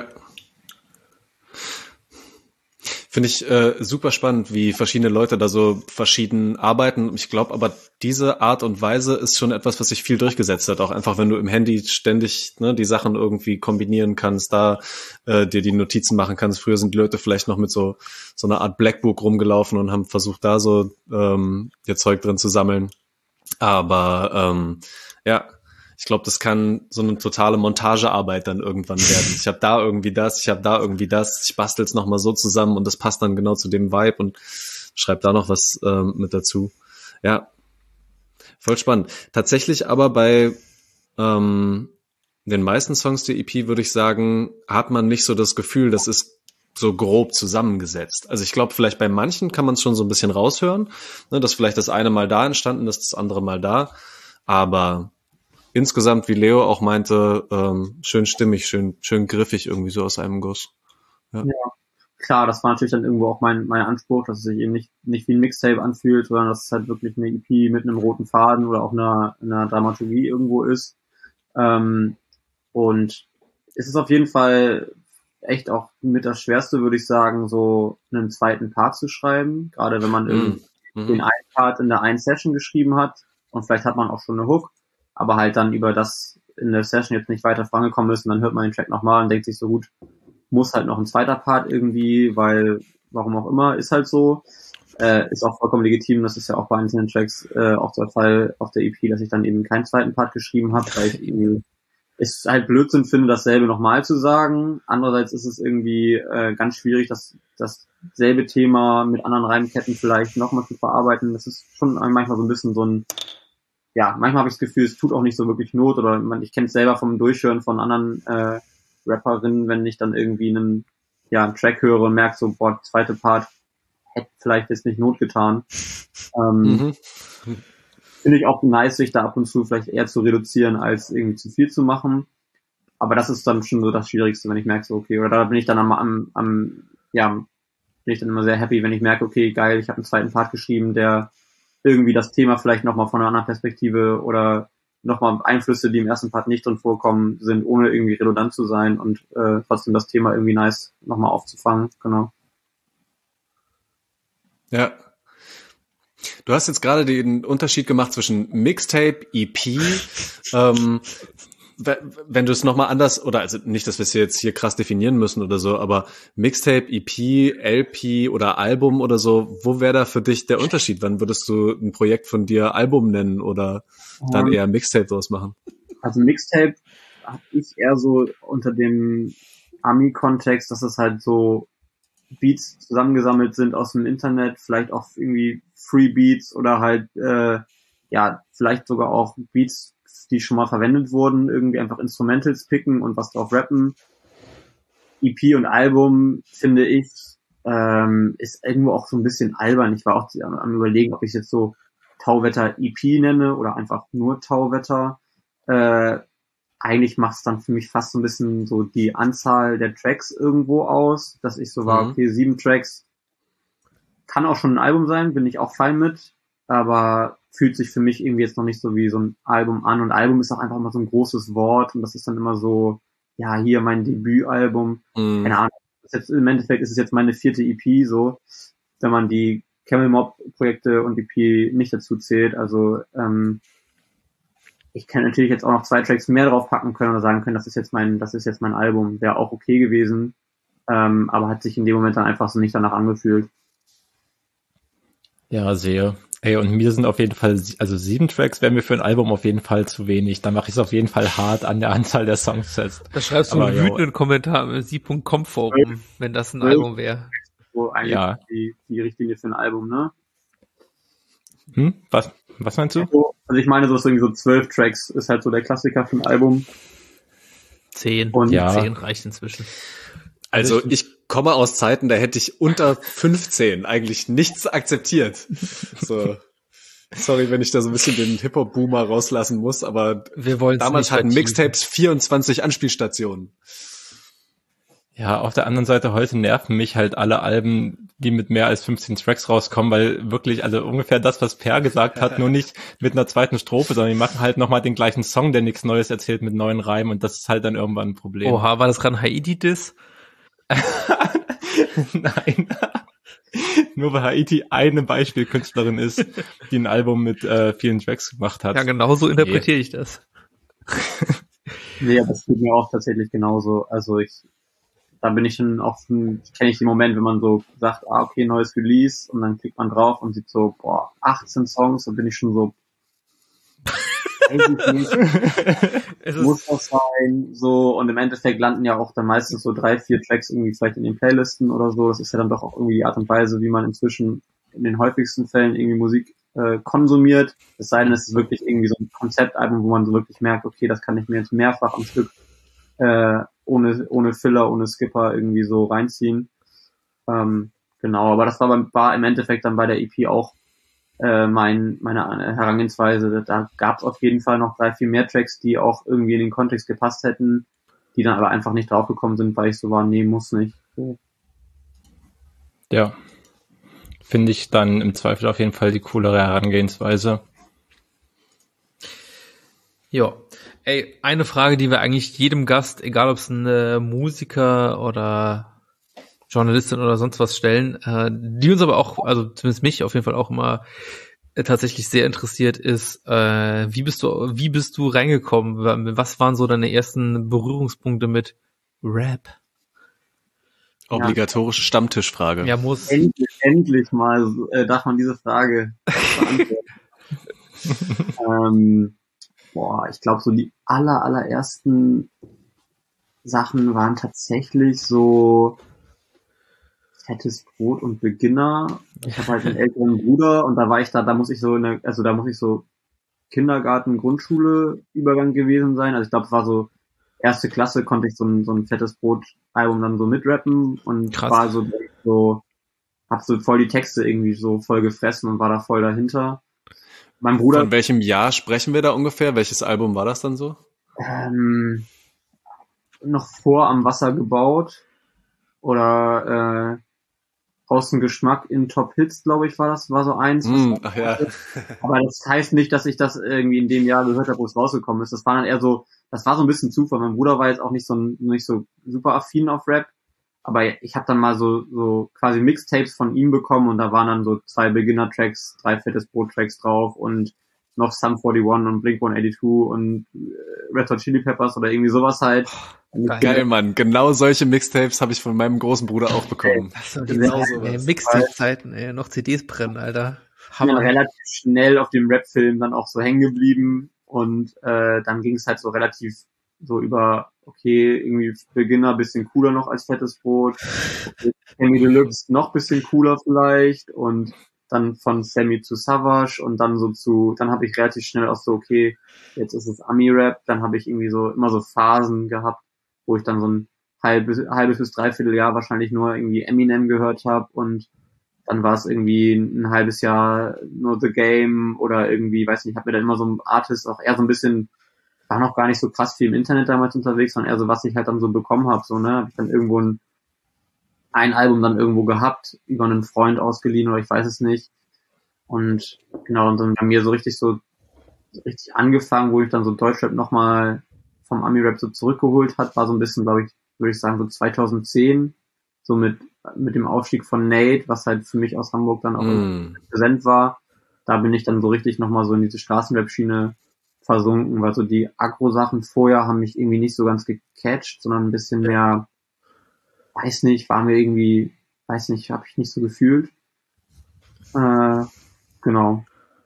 Finde ich äh, super spannend, wie verschiedene Leute da so verschieden arbeiten. Ich glaube aber, diese Art und Weise ist schon etwas, was sich viel durchgesetzt hat. Auch einfach, wenn du im Handy ständig ne, die Sachen irgendwie kombinieren kannst, da äh, dir die Notizen machen kannst. Früher sind die Leute vielleicht noch mit so so einer Art Blackbook rumgelaufen und haben versucht, da so ähm, ihr Zeug drin zu sammeln. Aber ähm, ja, ich glaube, das kann so eine totale Montagearbeit dann irgendwann werden. Ich habe da irgendwie das, ich habe da irgendwie das, ich bastel's nochmal so zusammen und das passt dann genau zu dem Vibe und schreib da noch was ähm, mit dazu. Ja, voll spannend. Tatsächlich aber bei ähm, den meisten Songs der E P, würde ich sagen, hat man nicht so das Gefühl, das ist so grob zusammengesetzt. Also ich glaube, vielleicht bei manchen kann man es schon so ein bisschen raushören, ne, dass vielleicht das eine mal da entstanden ist, das andere mal da, aber insgesamt, wie Leo auch meinte, ähm, schön stimmig, schön schön griffig irgendwie so aus einem Guss. Ja. ja, klar, das war natürlich dann irgendwo auch mein mein Anspruch, dass es sich eben nicht nicht wie ein Mixtape anfühlt, sondern dass es halt wirklich eine E P mit einem roten Faden oder auch einer, einer Dramaturgie irgendwo ist. Ähm, und es ist auf jeden Fall echt auch mit das Schwerste, würde ich sagen, so einen zweiten Part zu schreiben, gerade wenn man mm. irgendwie mm. den einen Part in der einen Session geschrieben hat und vielleicht hat man auch schon eine Hook, aber halt dann über das in der Session jetzt nicht weiter vorangekommen ist und dann hört man den Track nochmal und denkt sich so, gut, muss halt noch ein zweiter Part irgendwie, weil, warum auch immer, ist halt so. Äh, ist auch vollkommen legitim, das ist ja auch bei einzelnen Tracks äh, auch der Fall auf der E P, dass ich dann eben keinen zweiten Part geschrieben habe, weil ich irgendwie es halt Blödsinn finde, dasselbe nochmal zu sagen. Andererseits ist es irgendwie äh, ganz schwierig, das dasselbe Thema mit anderen Reimketten vielleicht nochmal zu verarbeiten. Das ist schon manchmal so ein bisschen so ein, ja, manchmal habe ich das Gefühl, es tut auch nicht so wirklich Not, oder man, ich kenne es selber vom Durchhören von anderen äh, Rapperinnen, wenn ich dann irgendwie einen, ja, einen Track höre und merke so, boah, zweite Part hätte vielleicht jetzt nicht Not getan. Ähm, mhm. Finde ich auch nice, sich da ab und zu vielleicht eher zu reduzieren, als irgendwie zu viel zu machen. Aber das ist dann schon so das Schwierigste, wenn ich merke, so, okay, oder da bin ich dann am, am, am ja, bin ich dann immer sehr happy, wenn ich merke, okay, geil, ich habe einen zweiten Part geschrieben, der irgendwie das Thema vielleicht nochmal von einer anderen Perspektive oder nochmal Einflüsse, die im ersten Part nicht drin vorkommen, sind, ohne irgendwie redundant zu sein und äh, trotzdem das Thema irgendwie nice nochmal aufzufangen, genau. Ja. Du hast jetzt gerade den Unterschied gemacht zwischen Mixtape, E P. ähm, wenn du es nochmal anders, oder also nicht, dass wir es jetzt hier krass definieren müssen oder so, aber Mixtape, E P, L P oder Album oder so, wo wäre da für dich der Unterschied? Wann würdest du ein Projekt von dir Album nennen oder dann eher Mixtape draus machen? Also Mixtape habe ich eher so unter dem Ami-Kontext, dass es halt so Beats zusammengesammelt sind aus dem Internet, vielleicht auch irgendwie Free Beats oder halt, äh, ja, vielleicht sogar auch Beats, die schon mal verwendet wurden, irgendwie einfach Instrumentals picken und was drauf rappen. E P und Album, finde ich, ähm, ist irgendwo auch so ein bisschen albern. Ich war auch am, am überlegen, ob ich es jetzt so Tauwetter E P nenne oder einfach nur Tauwetter. Äh, eigentlich macht es dann für mich fast so ein bisschen so die Anzahl der Tracks irgendwo aus, dass ich so war, mhm. okay, sieben Tracks kann auch schon ein Album sein, bin ich auch fein mit, aber fühlt sich für mich irgendwie jetzt noch nicht so wie so ein Album an, und Album ist auch einfach mal so ein großes Wort und das ist dann immer so, ja, hier mein Debütalbum, mhm. keine Ahnung, das jetzt, im Endeffekt ist es jetzt meine vierte E P, so, wenn man die Camel Mob Projekte und E P nicht dazu zählt, also ähm, ich kann natürlich jetzt auch noch zwei Tracks mehr drauf packen können oder sagen können, das ist jetzt mein, das ist jetzt mein Album, wäre auch okay gewesen, ähm, aber hat sich in dem Moment dann einfach so nicht danach angefühlt. Ja, sehe. Ey, und mir sind auf jeden Fall, also sieben Tracks wären mir für ein Album auf jeden Fall zu wenig. Da mache ich es auf jeden Fall hart an der Anzahl der Songs fest. Da schreibst du aber einen wütenden Kommentar im sie punkt com Forum, wenn das ein Album wäre. So eigentlich ja. die, die Richtlinie für ein Album, ne? Hm? Was, was meinst du? Also ich meine, so ist irgendwie so zwölf Tracks ist halt so der Klassiker für ein Album. Zehn. Und ja. Zehn reicht inzwischen. Also ich komme aus Zeiten, da hätte ich unter fünfzehn eigentlich nichts akzeptiert. So, sorry, wenn ich da so ein bisschen den Hip-Hop-Boomer rauslassen muss, aber wir damals hatten Mixtapes vierundzwanzig Anspielstationen. Ja, auf der anderen Seite heute nerven mich halt alle Alben, die mit mehr als fünfzehn Tracks rauskommen, weil wirklich, also ungefähr das, was Per gesagt hat, nur nicht mit einer zweiten Strophe, sondern die machen halt nochmal den gleichen Song, der nichts Neues erzählt mit neuen Reimen, und das ist halt dann irgendwann ein Problem. Oha, war das gerade ein Haiti-Diss? Nein. Nur weil Haiti eine Beispielkünstlerin ist, die ein Album mit äh, vielen Tracks gemacht hat. Ja, genau so interpretiere nee. ich das. Nee, das tut mir auch tatsächlich genauso. Also ich, da bin ich schon auch, kenne ich den Moment, wenn man so sagt, ah, okay, neues Release, und dann klickt man drauf und sieht so, boah, achtzehn Songs, und bin ich schon so, es muss das sein, so, und im Endeffekt landen ja auch dann meistens so drei, vier Tracks irgendwie vielleicht in den Playlisten oder so. Das ist ja dann doch auch irgendwie die Art und Weise, wie man inzwischen in den häufigsten Fällen irgendwie Musik äh, konsumiert. Es sei denn, es ist wirklich irgendwie so ein Konzeptalbum, wo man so wirklich merkt, okay, das kann ich mir jetzt mehrfach am Stück äh, ohne ohne Filler, ohne Skipper irgendwie so reinziehen. Ähm, genau, aber das war, beim, war im Endeffekt dann bei der E P auch äh, mein meine Herangehensweise. Da gab es auf jeden Fall noch drei, vier mehr Tracks, die auch irgendwie in den Kontext gepasst hätten, die dann aber einfach nicht draufgekommen sind, weil ich so war, nee, muss nicht. So. Ja, finde ich dann im Zweifel auf jeden Fall die coolere Herangehensweise. Ja, ey, eine Frage, die wir eigentlich jedem Gast, egal ob es ein äh, Musiker oder Journalistin oder sonst was stellen, äh, die uns aber auch, also zumindest mich auf jeden Fall auch immer tatsächlich sehr interessiert, ist, äh, wie bist du, wie bist du reingekommen? Was waren so deine ersten Berührungspunkte mit Rap? Obligatorische ja. Stammtischfrage. Ja, muss. Endlich, endlich mal äh, darf man diese Frage beantworten. ähm, boah, ich glaube, so die aller, allerersten Sachen waren tatsächlich so Fettes Brot und Beginner. Ich habe halt einen älteren Bruder und da war ich da, da muss ich so eine, also da muss ich so Kindergarten, Grundschule Übergang gewesen sein. Also ich glaube, es war so erste Klasse, konnte ich so ein, so ein Fettes Brot-Album dann so mitrappen und Krass. war so, so, hab so voll die Texte irgendwie so voll gefressen und war da voll dahinter. Mein Bruder. Von welchem Jahr sprechen wir da ungefähr? Welches Album war das dann so? Ähm, noch vor Am Wasser gebaut oder äh, Außengeschmack in Top Hits, glaube ich, war das, war so eins. Mm, ach ja. Aber das heißt nicht, dass ich das irgendwie in dem Jahr gehört habe, wo es rausgekommen ist. Das war dann eher so, das war so ein bisschen Zufall. Mein Bruder war jetzt auch nicht so nicht so super affin auf Rap, aber ich habe dann mal so so quasi Mixtapes von ihm bekommen und da waren dann so zwei Beginner-Tracks, drei Fettes Brot-Tracks drauf und noch Sum einundvierzig und Blink one eighty-two und Red Hot Chili Peppers oder irgendwie sowas halt. Geil, Geil, Mann. Genau solche Mixtapes habe ich von meinem großen Bruder auch bekommen. Das genau so. Mixtape-Zeiten, ey. Noch C Ds brennen, Alter. Ich bin dann relativ schnell auf dem Rap-Film dann auch so hängen geblieben und äh, dann ging es halt so relativ so über, okay, irgendwie Beginner bisschen cooler noch als Fettes Brot, okay, Sammy Deluxe noch bisschen cooler vielleicht und dann von Sammy zu Savage und dann so zu, dann habe ich relativ schnell auch so, okay, jetzt ist es Ami-Rap, dann habe ich irgendwie so immer so Phasen gehabt, wo ich dann so ein halbes, halbes bis dreiviertel Jahr wahrscheinlich nur irgendwie Eminem gehört habe und dann war es irgendwie ein halbes Jahr nur The Game oder irgendwie, weiß nicht, habe mir dann immer so ein Artist auch eher so ein bisschen, war noch gar nicht so krass viel im Internet damals unterwegs, sondern eher so, was ich halt dann so bekommen habe, so, ne, habe ich dann irgendwo ein ein Album dann irgendwo gehabt, über einen Freund ausgeliehen oder ich weiß es nicht. Und genau, und dann bei mir so richtig so, so richtig angefangen, wo ich dann so Deutschrap nochmal vom Ami-Rap so zurückgeholt hat, war so ein bisschen, glaube ich, würde ich sagen, so zweitausendzehn, so mit mit dem Aufstieg von Nate, was halt für mich aus Hamburg dann auch mm. präsent war. Da bin ich dann so richtig nochmal so in diese Straßenrap-Schiene versunken, weil so die Agro-Sachen vorher haben mich irgendwie nicht so ganz gecatcht, sondern ein bisschen mehr, weiß nicht, war mir irgendwie, weiß nicht, habe ich nicht so gefühlt. Äh, genau.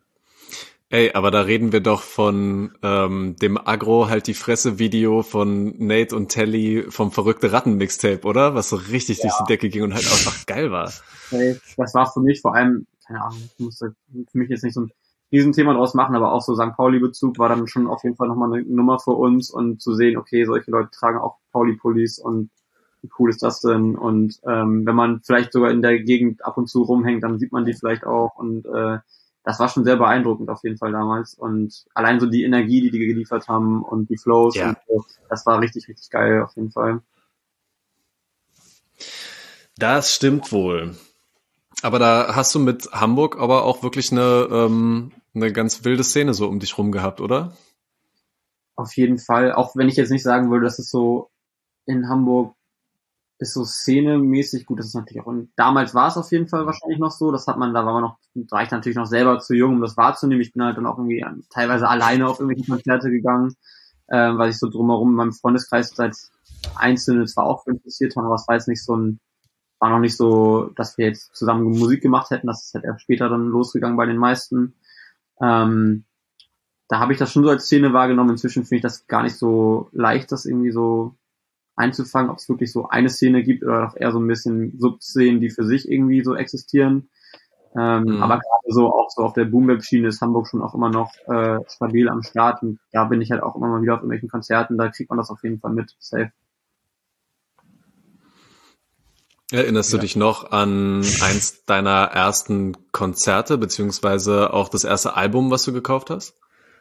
Ey, aber da reden wir doch von ähm, dem Agro halt die Fresse-Video von Nate und Telly vom Verrückte Ratten-Mixtape, oder? Was so richtig ja. durch die Decke ging und halt einfach geil war. Hey, das war für mich vor allem, keine Ahnung, ich musste für mich jetzt nicht so ein Riesenthema draus machen, aber auch so Sankt Pauli-Bezug war dann schon auf jeden Fall nochmal eine Nummer für uns und zu sehen, okay, solche Leute tragen auch Pauli-Pullis und wie cool ist das denn? Und ähm, wenn man vielleicht sogar in der Gegend ab und zu rumhängt, dann sieht man die vielleicht auch. Und äh, das war schon sehr beeindruckend auf jeden Fall damals. Und allein so die Energie, die die geliefert haben und die Flows, ja. und so, das war richtig, richtig geil auf jeden Fall. Das stimmt wohl. Aber da hast du mit Hamburg aber auch wirklich eine, ähm, eine ganz wilde Szene so um dich rum gehabt, oder? Auf jeden Fall. Auch wenn ich jetzt nicht sagen würde, dass es so in Hamburg ist so szenemäßig, gut, das ist natürlich auch, und damals war es auf jeden Fall wahrscheinlich noch so, das hat man, da war man noch, da war ich natürlich noch selber zu jung, um das wahrzunehmen, ich bin halt dann auch irgendwie teilweise alleine auf irgendwelche Konzerte gegangen, äh, weil ich so drumherum in meinem Freundeskreis seit Einzelne zwar auch interessiert haben, aber es war jetzt nicht so ein, war noch nicht so, dass wir jetzt zusammen Musik gemacht hätten, das ist halt erst später dann losgegangen bei den meisten. Ähm, da habe ich das schon so als Szene wahrgenommen, inzwischen finde ich das gar nicht so leicht, das irgendwie so einzufangen, ob es wirklich so eine Szene gibt oder auch eher so ein bisschen Subszenen, die für sich irgendwie so existieren. Ähm, mhm. Aber gerade so auch so auf der Boom-Bap-Schiene ist Hamburg schon auch immer noch äh, stabil am Start und da bin ich halt auch immer mal wieder auf irgendwelchen Konzerten, da kriegt man das auf jeden Fall mit, safe. Erinnerst ja. du dich noch an eins deiner ersten Konzerte, beziehungsweise auch das erste Album, was du gekauft hast?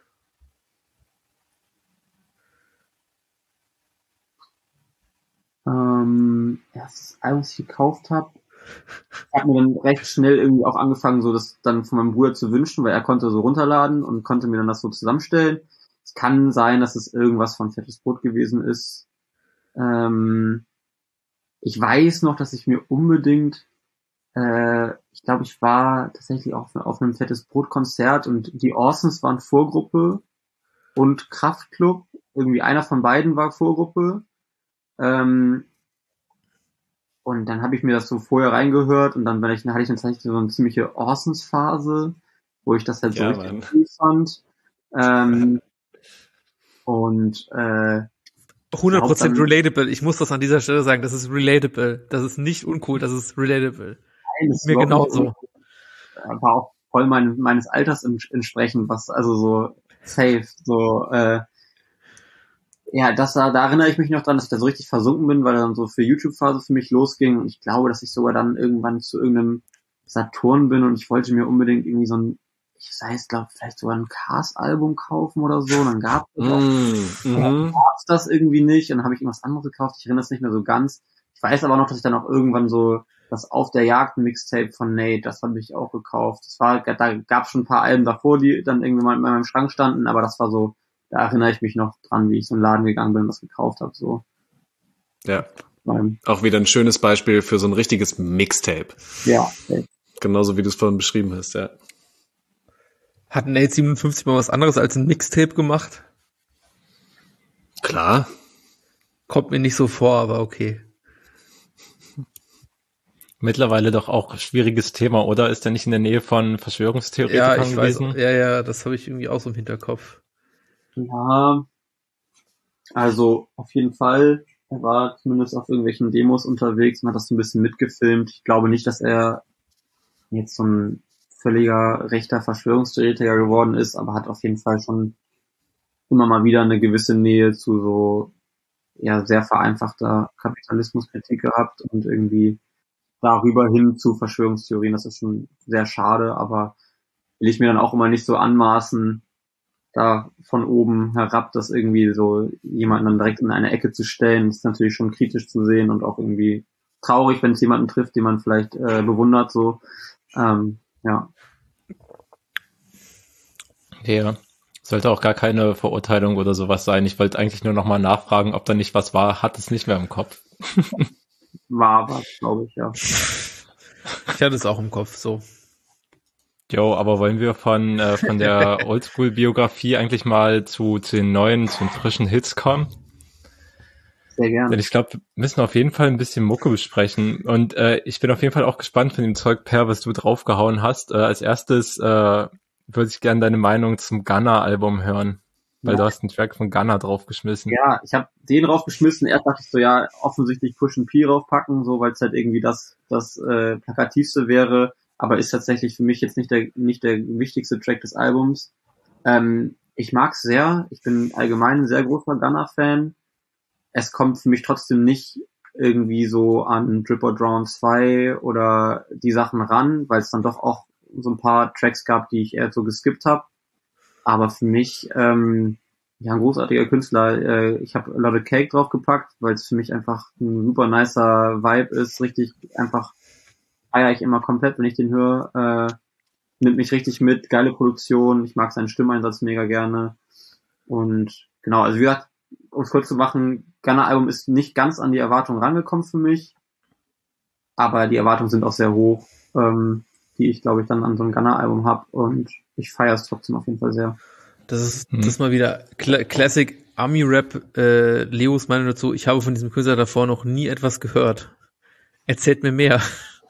Ähm, erstes Album, was ich gekauft habe, hat mir dann recht schnell irgendwie auch angefangen, so das dann von meinem Bruder zu wünschen, weil er konnte so runterladen und konnte mir dann das so zusammenstellen. Es kann sein, dass es irgendwas von Fettes Brot gewesen ist. Ähm, ich weiß noch, dass ich mir unbedingt äh, ich glaube, ich war tatsächlich auf, auf einem Fettes Brot-Konzert und die Orsons waren Vorgruppe und Kraftklub. Irgendwie einer von beiden war Vorgruppe. Ähm, und dann habe ich mir das so vorher reingehört und dann, wenn ich, dann hatte ich tatsächlich so eine ziemliche Orsons-Phase, wo ich das halt so Ja, richtig cool fand. Ähm, und äh, hundert Prozent relatable. Ich muss das an dieser Stelle sagen. Das ist relatable. Das ist nicht uncool. Das ist relatable. Nein, das mir genauso. War auch voll mein, meines Alters entsprechend, was also so safe, so äh, ja, das da, da erinnere ich mich noch dran, dass ich da so richtig versunken bin, weil dann so für YouTube-Phase für mich losging und ich glaube, dass ich sogar dann irgendwann zu irgendeinem Saturn bin und ich wollte mir unbedingt irgendwie so ein, ich weiß, glaube vielleicht sogar ein Cars-Album kaufen oder so, und dann gab es das, Mm, dann mhm. gab's das irgendwie nicht und dann habe ich irgendwas anderes gekauft, ich erinnere es nicht mehr so ganz. Ich weiß aber noch, dass ich dann auch irgendwann so das Auf der Jagd Mixtape von Nate, das habe ich auch gekauft. Das war, da gab es schon ein paar Alben davor, die dann irgendwie mal in meinem Schrank standen, aber das war so, da erinnere ich mich noch dran, wie ich so in den Laden gegangen bin und was gekauft habe. So. Ja. Ähm, Auch wieder ein schönes Beispiel für so ein richtiges Mixtape. ja. Okay. Genauso wie du es vorhin beschrieben hast, ja. Hat Nate siebenundfünfzig mal was anderes als ein Mixtape gemacht? Klar. Kommt mir nicht so vor, aber okay. Mittlerweile doch auch schwieriges Thema, oder? Ist er nicht in der Nähe von Verschwörungstheoretikern Ja, ich weiß, gewesen? ja, ja, das habe ich irgendwie auch so im Hinterkopf. Ja, also auf jeden Fall, er war zumindest auf irgendwelchen Demos unterwegs und hat das so ein bisschen mitgefilmt. Ich glaube nicht, dass er jetzt so ein völliger rechter Verschwörungstheoretiker geworden ist, aber hat auf jeden Fall schon immer mal wieder eine gewisse Nähe zu so ja sehr vereinfachter Kapitalismuskritik gehabt und irgendwie darüber hin zu Verschwörungstheorien. Das ist schon sehr schade, aber will ich mir dann auch immer nicht so anmaßen, da von oben herab das irgendwie so jemanden dann direkt in eine Ecke zu stellen. Das ist natürlich schon kritisch zu sehen und auch irgendwie traurig, wenn es jemanden trifft, den man vielleicht äh, bewundert, so. Ähm, ja. Ja. Sollte auch gar keine Verurteilung oder sowas sein. Ich wollte eigentlich nur nochmal nachfragen, ob da nicht was war. Hat es nicht mehr im Kopf. War was, glaube ich, ja. Ich hatte es auch im Kopf, so. Jo, aber wollen wir von äh, von der Oldschool-Biografie eigentlich mal zu, zu den neuen, zu den frischen Hits kommen? Sehr gerne. Denn ich glaube, wir müssen auf jeden Fall ein bisschen Mucke besprechen. Und äh, ich bin auf jeden Fall auch gespannt von dem Zeug, Per, was du draufgehauen hast. Äh, als erstes äh, würde ich gerne deine Meinung zum Gunna-Album hören. Weil Ja. du hast einen Track von Gunna draufgeschmissen. Ja, ich habe den draufgeschmissen. Erst dachte ich so, ja, offensichtlich Push and P draufpacken, so, weil es halt irgendwie das das äh, plakativste wäre. Aber ist tatsächlich für mich jetzt nicht der nicht der wichtigste Track des Albums. Ähm, ich mag's sehr. Ich bin allgemein ein sehr großer Gunna-Fan. Es kommt für mich trotzdem nicht irgendwie so an Drip or Drown zwei oder die Sachen ran, weil es dann doch auch so ein paar Tracks gab, die ich eher so geskippt habe. Aber für mich, ähm, ja, ein großartiger Künstler. Äh, ich habe A Lot of Cake draufgepackt, weil es für mich einfach ein super nicer Vibe ist. Richtig, einfach feiere ich immer komplett, wenn ich den höre. Äh, nimmt mich richtig mit, geile Produktion. Ich mag seinen Stimmeinsatz mega gerne. Und genau, also wie gesagt, um es kurz zu machen, Gunna-Album ist nicht ganz an die Erwartungen rangekommen für mich. Aber die Erwartungen sind auch sehr hoch, ähm, die ich, glaube ich, dann an so einem Gunna-Album habe. Und ich feiere es trotzdem auf jeden Fall sehr. Das ist, Hm. das ist mal wieder Cla- Classic Army-Rap, äh, Leos Meinung dazu. Ich habe von diesem Künstler davor noch nie etwas gehört. Erzählt mir mehr.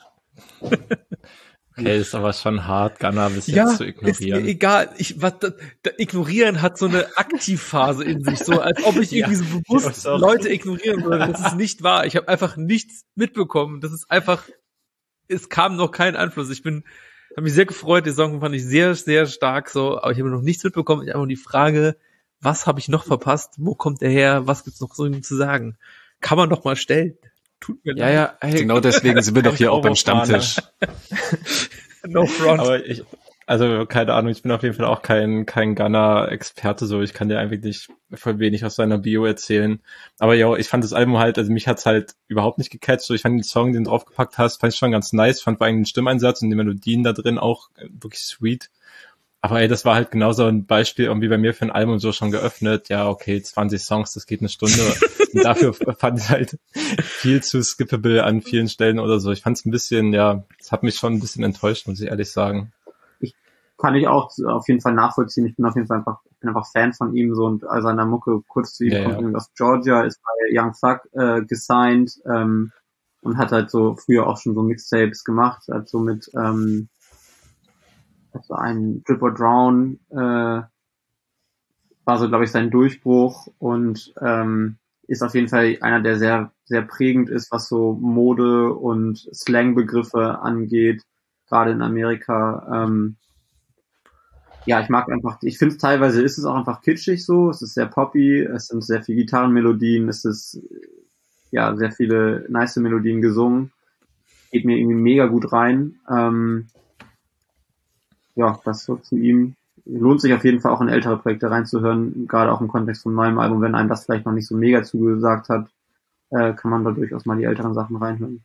Okay, ist aber schon hart, Gunna bis Ja, jetzt zu ist mir ignorieren. egal. Ich, was, da, da, ignorieren hat so eine Aktivphase in sich, so als ob ich Ja, irgendwie so bewusst ja, auch. Leute ignorieren würde. Das ist nicht wahr. Ich habe einfach nichts mitbekommen. Das ist einfach, es kam noch kein Einfluss. Ich bin, habe mich sehr gefreut. Die Song fand ich sehr, sehr stark so, aber ich habe noch nichts mitbekommen. Ich habe nur die Frage, was habe ich noch verpasst? Wo kommt der her? Was gibt's noch so ihm zu sagen? Kann man doch mal stellen. Tut mir Ja, leid. ja, hey, Genau deswegen sind wir doch hier auch beim Stammtisch. No front. aber ich, also keine Ahnung, ich bin auf jeden Fall auch kein kein Gunna-Experte, so ich kann dir eigentlich nicht voll wenig aus seiner Bio erzählen. Aber ja, ich fand das Album halt, also mich hat's halt überhaupt nicht gecatcht. So, ich fand den Song, den du draufgepackt hast, fand ich schon ganz nice, fand vor allem den Stimmeinsatz und die Melodien da drin auch wirklich sweet. Aber ey, das war halt genauso ein Beispiel irgendwie bei mir für ein Album so schon geöffnet. Ja, okay, zwanzig Songs, das geht eine Stunde. Und dafür fand ich halt viel zu skippable an vielen Stellen oder so. Ich fand es ein bisschen, ja, es hat mich schon ein bisschen enttäuscht, muss ich ehrlich sagen. Ich kann ich auch auf jeden Fall nachvollziehen. Ich bin auf jeden Fall einfach, ich bin einfach Fan von ihm so und all seiner Mucke. Kurz zu ihm, Ja, kommt ja. aus Georgia, ist bei Young Thug äh, gesigned ähm, und hat halt so früher auch schon so Mixtapes gemacht, halt so mit ähm, also ein Drip or Drown äh, war so, glaube ich, sein Durchbruch und ähm, ist auf jeden Fall einer, der sehr, sehr prägend ist, was so Mode und Slang-Begriffe angeht, gerade in Amerika. Ähm, ja, ich mag einfach, ich finde teilweise ist es auch einfach kitschig so, es ist sehr poppy, es sind sehr viele Gitarrenmelodien, es ist ja sehr viele nice Melodien gesungen, geht mir irgendwie mega gut rein. Ähm, ja, das so zu ihm. Lohnt sich auf jeden Fall auch in ältere Projekte reinzuhören, gerade auch im Kontext von neuem Album, wenn einem das vielleicht noch nicht so mega zugesagt hat, äh, kann man da durchaus mal die älteren Sachen reinhören.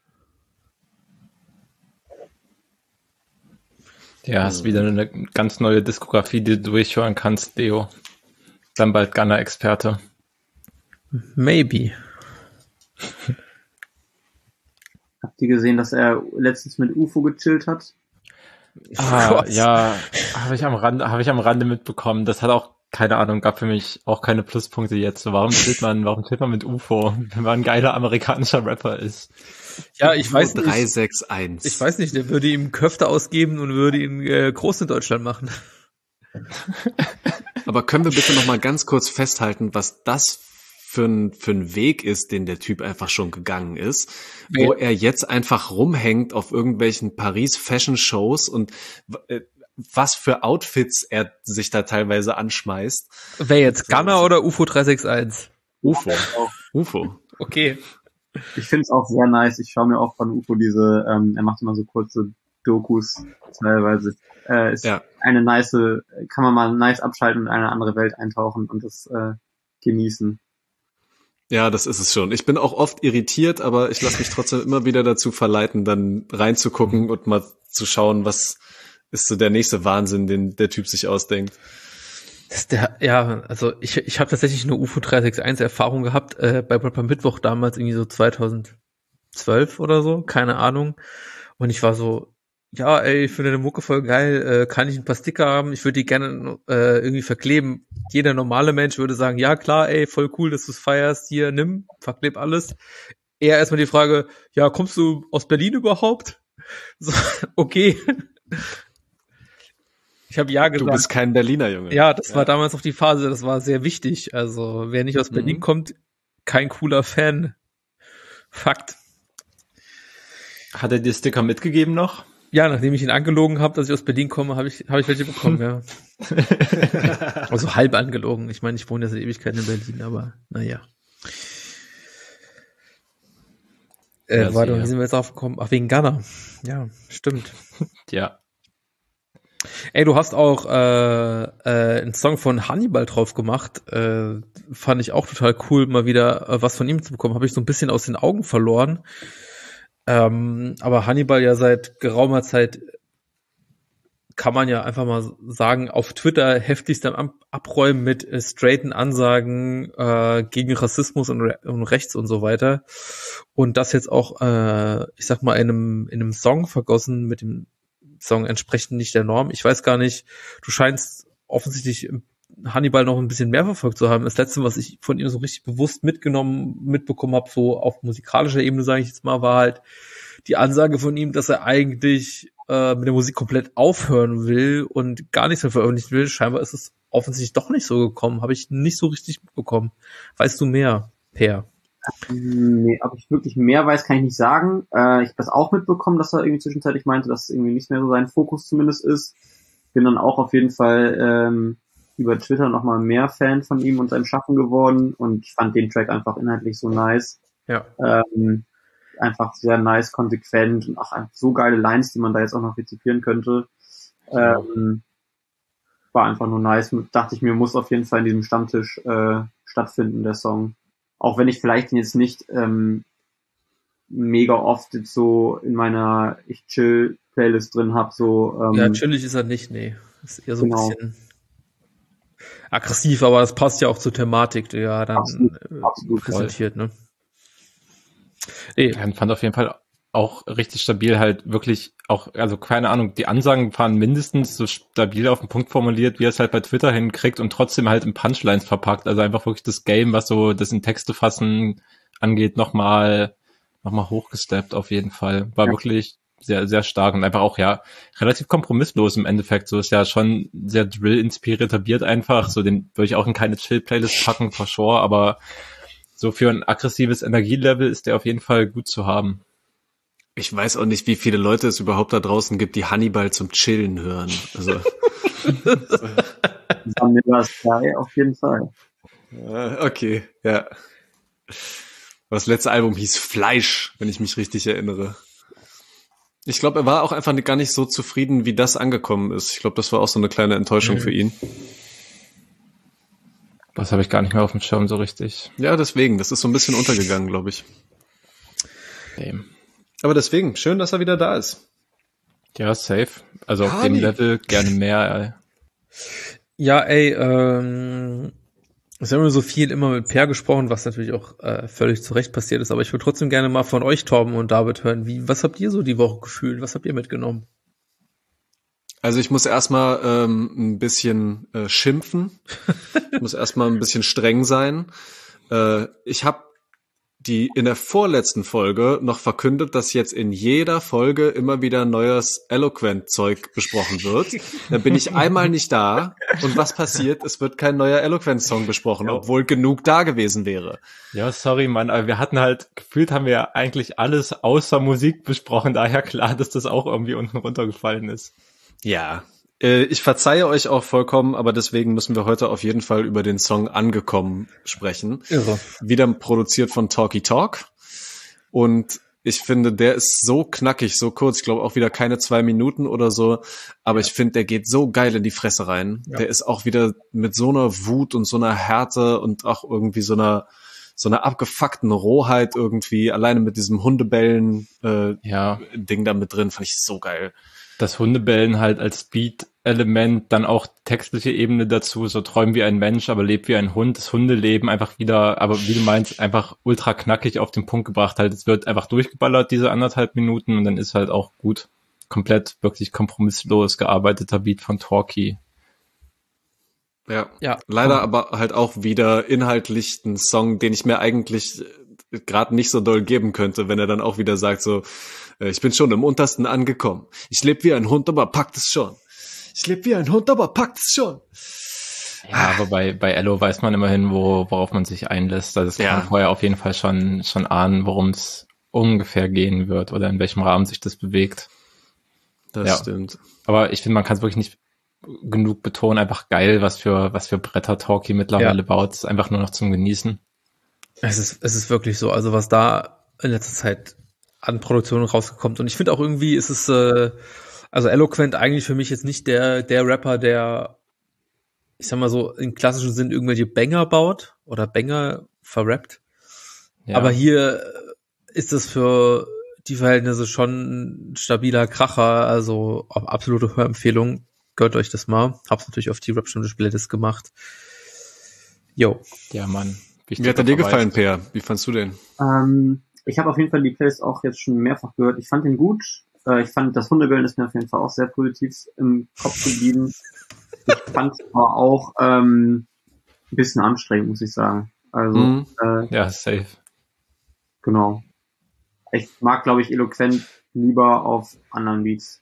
Ja, hast wieder eine ganz neue Diskografie, die du durchhören kannst, Leo. Dann bald Gunner-Experte. Maybe. Habt ihr gesehen, dass er letztens mit U F O gechillt hat? Ah, Gott. ja, habe ich am Rande, habe ich am Rande mitbekommen. Das hat auch, keine Ahnung, gab für mich auch keine Pluspunkte jetzt. So, warum chillt man, warum chillt man mit U F O, wenn man ein geiler amerikanischer Rapper ist? Ja, ich weiß nicht. drei sechs eins. Ich weiß nicht, der würde ihm Köfte ausgeben und würde ihn äh, groß in Deutschland machen. Aber können wir bitte noch mal ganz kurz festhalten, was das für ein, für ein Weg ist, den der Typ einfach schon gegangen ist, wo Ja. er jetzt einfach rumhängt auf irgendwelchen Paris-Fashion-Shows und äh, was für Outfits er sich da teilweise anschmeißt. Wer jetzt, Gunner oder U F O drei sechs eins? U F O. U F O. Okay. Ich finde es auch sehr nice. Ich schaue mir auch von U F O diese, ähm, er macht immer so kurze Dokus teilweise. Äh, ist Ja. eine nice, kann man mal nice abschalten und in eine andere Welt eintauchen und das äh, genießen. Ja, das ist es schon. Ich bin auch oft irritiert, aber ich lasse mich trotzdem immer wieder dazu verleiten, dann reinzugucken und mal zu schauen, was ist so der nächste Wahnsinn, den der Typ sich ausdenkt. Das ist der, ja, also ich, ich habe tatsächlich eine U F O drei sechs eins Erfahrung gehabt, äh, bei Rapper Mittwoch damals, irgendwie so zweitausendzwölf oder so, keine Ahnung. Und ich war so, ja, ey, ich finde deine Mucke voll geil, äh, kann ich ein paar Sticker haben? Ich würde die gerne äh, irgendwie verkleben. Jeder normale Mensch würde sagen, ja klar, ey, voll cool, dass du es feierst, hier, nimm, verkleb alles. Eher erstmal die Frage, ja, kommst du aus Berlin überhaupt? So, okay. Ich habe ja gesagt. Du bist kein Berliner Junge. Ja, das ja. war damals auch die Phase, das war sehr wichtig. Also, wer nicht aus mhm. Berlin kommt, kein cooler Fan. Fakt. Hat er dir Sticker mitgegeben noch? Ja, nachdem ich ihn angelogen habe, dass ich aus Berlin komme, habe ich, hab ich welche bekommen, ja. Also halb angelogen. Ich meine, ich wohne ja seit Ewigkeiten in Berlin, aber naja. Äh, ja, warte, wie sind wir jetzt aufgekommen? Ach, wegen Gunner. Ja, stimmt. Ja. Ey, du hast auch äh, äh, einen Song von Hannibal drauf gemacht. Äh, fand ich auch total cool, mal wieder äh, was von ihm zu bekommen. Habe ich so ein bisschen aus den Augen verloren. Ähm, aber Hannibal ja seit geraumer Zeit, kann man ja einfach mal sagen, auf Twitter heftigst am Abräumen mit äh, straighten Ansagen äh, gegen Rassismus und, Re- und Rechts und so weiter. Und das jetzt auch, äh, ich sag mal, in einem, in einem Song vergossen mit dem Song entsprechend nicht der Norm. Ich weiß gar nicht, du scheinst offensichtlich Hannibal noch ein bisschen mehr verfolgt zu haben. Das Letzte, was ich von ihm so richtig bewusst mitgenommen, mitbekommen habe, so auf musikalischer Ebene, sage ich jetzt mal, war halt die Ansage von ihm, dass er eigentlich äh, mit der Musik komplett aufhören will und gar nichts mehr veröffentlichen will. Scheinbar ist es offensichtlich doch nicht so gekommen. Habe ich nicht so richtig mitbekommen. Weißt du mehr, Per? Nee, ob ich wirklich mehr weiß, kann ich nicht sagen. Äh, ich habe das auch mitbekommen, dass er irgendwie zwischenzeitlich meinte, dass es irgendwie nicht mehr so sein Fokus zumindest ist. Bin dann auch auf jeden Fall ähm, über Twitter nochmal mehr Fan von ihm und seinem Schaffen geworden und ich fand den Track einfach inhaltlich so nice. Ja. Ähm, einfach sehr nice, konsequent und auch so geile Lines, die man da jetzt auch noch rezipieren könnte. Ähm, war einfach nur nice. Dachte ich mir, muss auf jeden Fall in diesem Stammtisch äh, stattfinden, der Song. Auch wenn ich vielleicht ihn jetzt nicht ähm, mega oft jetzt so in meiner Ich-Chill-Playlist drin habe. So, ähm, ja, chillig ist er nicht, nee. ist eher so genau. ein bisschen aggressiv, aber das passt ja auch zur Thematik, die ja dann absolut, äh, absolut präsentiert, ne? Nee. Ja, ich fand auf jeden Fall auch richtig stabil halt wirklich auch, also keine Ahnung, die Ansagen waren mindestens so stabil auf den Punkt formuliert, wie er es halt bei Twitter hinkriegt und trotzdem halt in Punchlines verpackt, also einfach wirklich das Game, was so das in Texte fassen angeht, nochmal nochmal hochgesteppt auf jeden Fall, war ja. wirklich sehr, sehr stark und einfach auch, ja, relativ kompromisslos im Endeffekt, so ist ja schon sehr Drill-inspirierter Beat einfach, so den würde ich auch in keine Chill-Playlist packen, for sure, aber so für ein aggressives Energielevel ist der auf jeden Fall gut zu haben. Ich weiß auch nicht, wie viele Leute es überhaupt da draußen gibt, die Hannibal zum Chillen hören. Also Vanilla Sky auf jeden Fall. Okay, ja. Das letzte Album hieß Fleisch, wenn ich mich richtig erinnere. Ich glaube, er war auch einfach gar nicht so zufrieden, wie das angekommen ist. Ich glaube, das war auch so eine kleine Enttäuschung mhm. für ihn. Das habe ich gar nicht mehr auf dem Schirm so richtig. Ja, deswegen. Das ist so ein bisschen untergegangen, glaube ich. Damn. Aber deswegen, schön, dass er wieder da ist. Ja, safe. Also auf dem Level gerne mehr. Ey. Ja, ey, ähm, es haben wir so viel immer mit Per gesprochen, was natürlich auch äh, völlig zu Recht passiert ist, aber ich würde trotzdem gerne mal von euch, Torben und David, hören. Wie, was habt ihr so die Woche gefühlt? Was habt ihr mitgenommen? Also ich muss erstmal ähm, ein bisschen äh, schimpfen. Ich muss erstmal ein bisschen streng sein. Äh, ich habe die in der vorletzten Folge noch verkündet, dass jetzt in jeder Folge immer wieder neues Eloquent-Zeug besprochen wird. Dann bin ich einmal nicht da und was passiert? Es wird kein neuer Eloquent-Song besprochen, ja. obwohl genug da gewesen wäre. Ja, sorry, Mann, aber wir hatten halt, gefühlt haben wir ja eigentlich alles außer Musik besprochen, daher klar, dass das auch irgendwie unten runtergefallen ist. Ja, äh, ich verzeihe euch auch vollkommen, aber deswegen müssen wir heute auf jeden Fall über den Song Angekommen sprechen. Irre. Wieder produziert von Talky Talk. Und ich finde, der ist so knackig, so kurz. Ich glaube auch wieder keine zwei Minuten oder so. Aber ich finde, der geht so geil in die Fresse rein. Ja. Der ist auch wieder mit so einer Wut und so einer Härte und auch irgendwie so einer so einer abgefuckten Rohheit irgendwie. Alleine mit diesem Hundebellen äh, ja. Ding da mit drin, fand ich so geil. Das Hundebellen halt als Speed-Element, dann auch textliche Ebene dazu, so träum wie ein Mensch, aber lebt wie ein Hund, das Hundeleben einfach wieder, aber wie du meinst, einfach ultra knackig auf den Punkt gebracht, halt, es wird einfach durchgeballert, diese anderthalb Minuten, und dann ist halt auch gut, komplett wirklich kompromisslos gearbeiteter Beat von Talky. Ja, ja, leider aber halt auch wieder inhaltlich ein Song, den ich mir eigentlich gerade nicht so doll geben könnte, wenn er dann auch wieder sagt so, ich bin schon im Untersten angekommen. Ich lebe wie ein Hund, aber packt es schon. Ich lebe wie ein Hund, aber packt es schon. Ja, aber bei bei Elo weiß man immerhin, wo worauf man sich einlässt. Also das kann ja. man vorher auf jeden Fall schon schon ahnen, worum es ungefähr gehen wird oder in welchem Rahmen sich das bewegt. Das ja. stimmt. Aber ich finde, man kann es wirklich nicht genug betonen. Einfach geil, was für was für Bretter Talky mittlerweile ja. baut. Es ist einfach nur noch zum Genießen. Es ist es ist wirklich so. Also was da in letzter Zeit an Produktionen rausgekommen. Und ich finde auch irgendwie ist es, äh, also Eloquent eigentlich für mich jetzt nicht der der Rapper, der, ich sag mal so, im klassischen Sinn irgendwelche Banger baut oder Banger verrappt. Ja. Aber hier ist es für die Verhältnisse schon ein stabiler Kracher, also absolute Hörempfehlung. Gehört euch das mal. Hab's natürlich auf die Rap-Stunde-Playlist gemacht. Jo. Ja, Mann. Wie hat er dir gefallen, Per? Wie fandst du den? Ähm, Ich habe auf jeden Fall die Playlist auch jetzt schon mehrfach gehört. Ich fand den gut. Äh, ich fand, das Hundebellen ist mir auf jeden Fall auch sehr positiv im Kopf geblieben. Ich fand es aber auch ähm, ein bisschen anstrengend, muss ich sagen. Also mhm. äh, ja, safe. Genau. Ich mag, glaube ich, Eloquent lieber auf anderen Beats.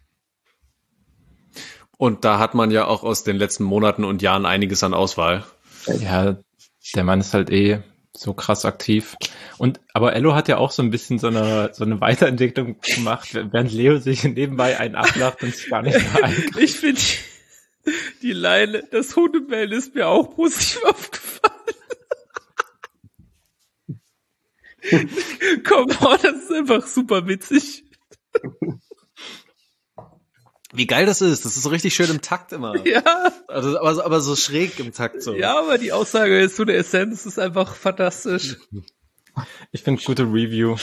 Und da hat man ja auch aus den letzten Monaten und Jahren einiges an Auswahl. Ja, der Mann ist halt eh so krass aktiv. Und aber Elo hat ja auch so ein bisschen so eine so eine Weiterentwicklung gemacht, während Leo sich nebenbei einen ablacht und es gar nicht mehr einkriegt. Ich finde die Leine, das Hundebellen ist mir auch positiv aufgefallen. Komm, oh, das ist einfach super witzig. Wie geil das ist. Das ist so richtig schön im Takt immer. Ja. Also, aber, so, aber so schräg im Takt so. Ja, aber die Aussage ist so, der Essenz ist einfach fantastisch. Ich finde gute Review.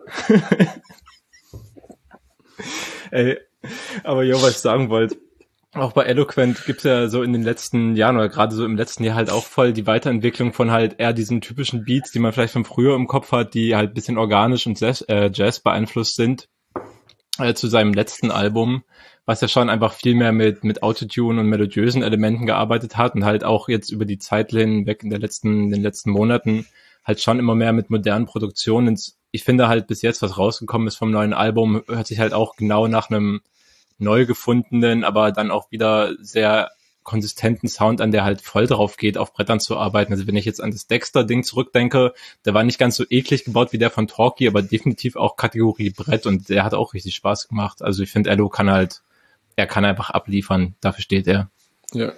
Ey, aber jo, was ich sagen wollte. Auch bei Eloquent gibt's ja so in den letzten Jahren oder gerade so im letzten Jahr halt auch voll die Weiterentwicklung von halt eher diesen typischen Beats, die man vielleicht von früher im Kopf hat, die halt ein bisschen organisch und Jazz, äh, Jazz beeinflusst sind, äh, zu seinem letzten Album, was ja schon einfach viel mehr mit mit Autotune und melodiösen Elementen gearbeitet hat und halt auch jetzt über die Zeit hinweg in der letzten in den letzten Monaten halt schon immer mehr mit modernen Produktionen. Ich finde halt bis jetzt, was rausgekommen ist vom neuen Album, hört sich halt auch genau nach einem neu gefundenen, aber dann auch wieder sehr konsistenten Sound an, der halt voll drauf geht, auf Brettern zu arbeiten. Also wenn ich jetzt an das Dexter-Ding zurückdenke, der war nicht ganz so eklig gebaut wie der von Talkie, aber definitiv auch Kategorie Brett und der hat auch richtig Spaß gemacht. Also ich finde, Elo kann halt, er kann einfach abliefern, dafür steht er. Ja.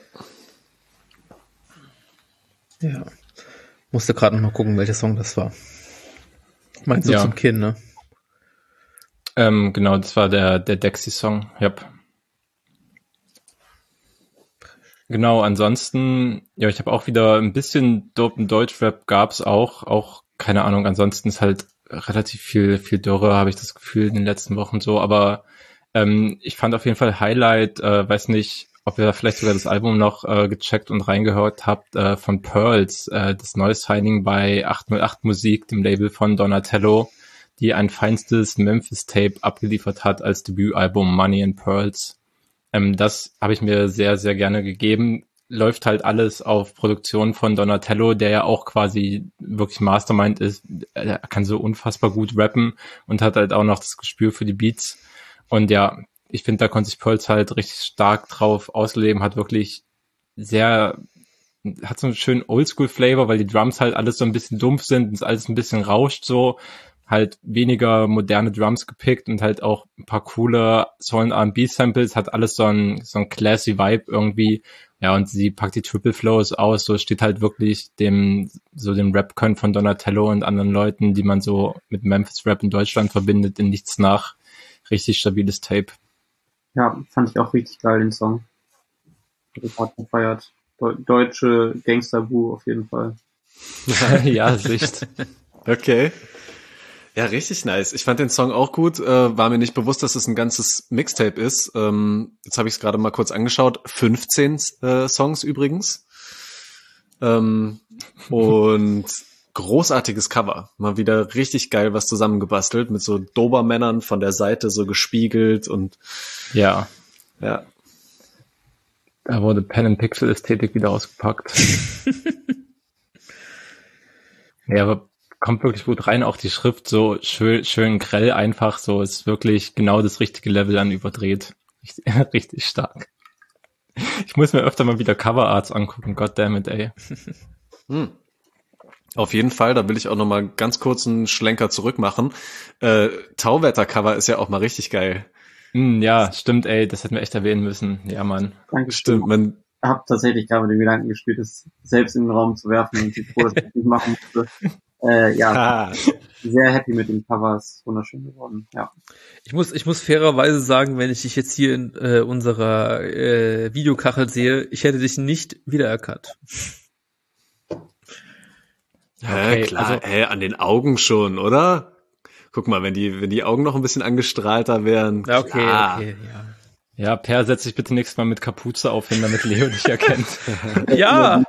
Ja. Musste gerade noch mal gucken, welcher Song das war. Meinst du Ja. zum Kinn, ne? Ähm, genau, das war der, der Dexy-Song, yep. Genau, ansonsten, ja, ich habe auch wieder ein bisschen dopen Deutschrap gab's auch, auch, keine Ahnung, ansonsten ist halt relativ viel, viel Dürre, habe ich das Gefühl, in den letzten Wochen so, aber ähm, ich fand auf jeden Fall Highlight, äh, weiß nicht, ob ihr vielleicht sogar das Album noch äh, gecheckt und reingehört habt, äh, von Pearls, äh, das neue Signing bei acht null acht Musik, dem Label von Donatello, die ein feinstes Memphis-Tape abgeliefert hat als Debütalbum Money and Pearls. Ähm, das habe ich mir sehr, sehr gerne gegeben. Läuft halt alles auf Produktion von Donatello, der ja auch quasi wirklich Mastermind ist. Er kann so unfassbar gut rappen und hat halt auch noch das Gespür für die Beats. Und ja, ich finde, da konnte sich Pearls halt richtig stark drauf ausleben, hat wirklich sehr, hat so einen schönen Oldschool-Flavor, weil die Drums halt alles so ein bisschen dumpf sind und alles ein bisschen rauscht so. Halt weniger moderne Drums gepickt und halt auch ein paar coole Soul- und R and B-Samples, hat alles so ein, so ein classy Vibe irgendwie. Ja, und sie packt die Triple Flows aus, so steht halt wirklich dem, so dem Rap-Können von Donatello und anderen Leuten, die man so mit Memphis-Rap in Deutschland verbindet, in nichts nach. Richtig stabiles Tape. Ja, fand ich auch richtig geil, den Song. Ich hab gefeiert. Deu- deutsche Gangster-Bu auf jeden Fall. Ja, Sicht. Okay. Ja, richtig nice. Ich fand den Song auch gut. Äh, war mir nicht bewusst, dass es ein ganzes Mixtape ist. Ähm, jetzt habe ich es gerade mal kurz angeschaut. fünfzehn äh, Songs übrigens. Ähm, und großartiges Cover. Mal wieder richtig geil was zusammengebastelt mit so Dobermännern von der Seite so gespiegelt und Ja, ja. da wurde Pen-and-Pixel-Ästhetik wieder ausgepackt. Ja, aber kommt wirklich gut rein, auch die Schrift so schön, schön grell einfach, so ist wirklich genau das richtige Level an überdreht. Richtig, richtig stark. Ich muss mir öfter mal wieder Coverarts angucken, goddammit, ey. Hm. Auf jeden Fall, da will ich auch noch mal ganz kurz einen Schlenker zurück machen. Äh, Tauwetter-Cover ist ja auch mal richtig geil. Hm, ja, stimmt, ey, das hätten wir echt erwähnen müssen. Ja, Mann. Danke. Stimmt, man, Ich habe tatsächlich gerade mit dem Gedanken gespielt, es selbst in den Raum zu werfen und ich froh, dass ich das nicht machen musste. Äh, ja, ah, sehr happy mit dem Cover, ist wunderschön geworden. Ja. Ich muss, ich muss fairerweise sagen, wenn ich dich jetzt hier in äh, unserer äh, Videokachel sehe, ich hätte dich nicht wiedererkannt. okay, klar, also- hä, an den Augen schon, oder? Guck mal, wenn die, wenn die Augen noch ein bisschen angestrahlter wären. Ja, okay, klar. okay, ja. Ja, Per, setz dich bitte nächstes Mal mit Kapuze auf hin, damit Leo dich erkennt. Ja!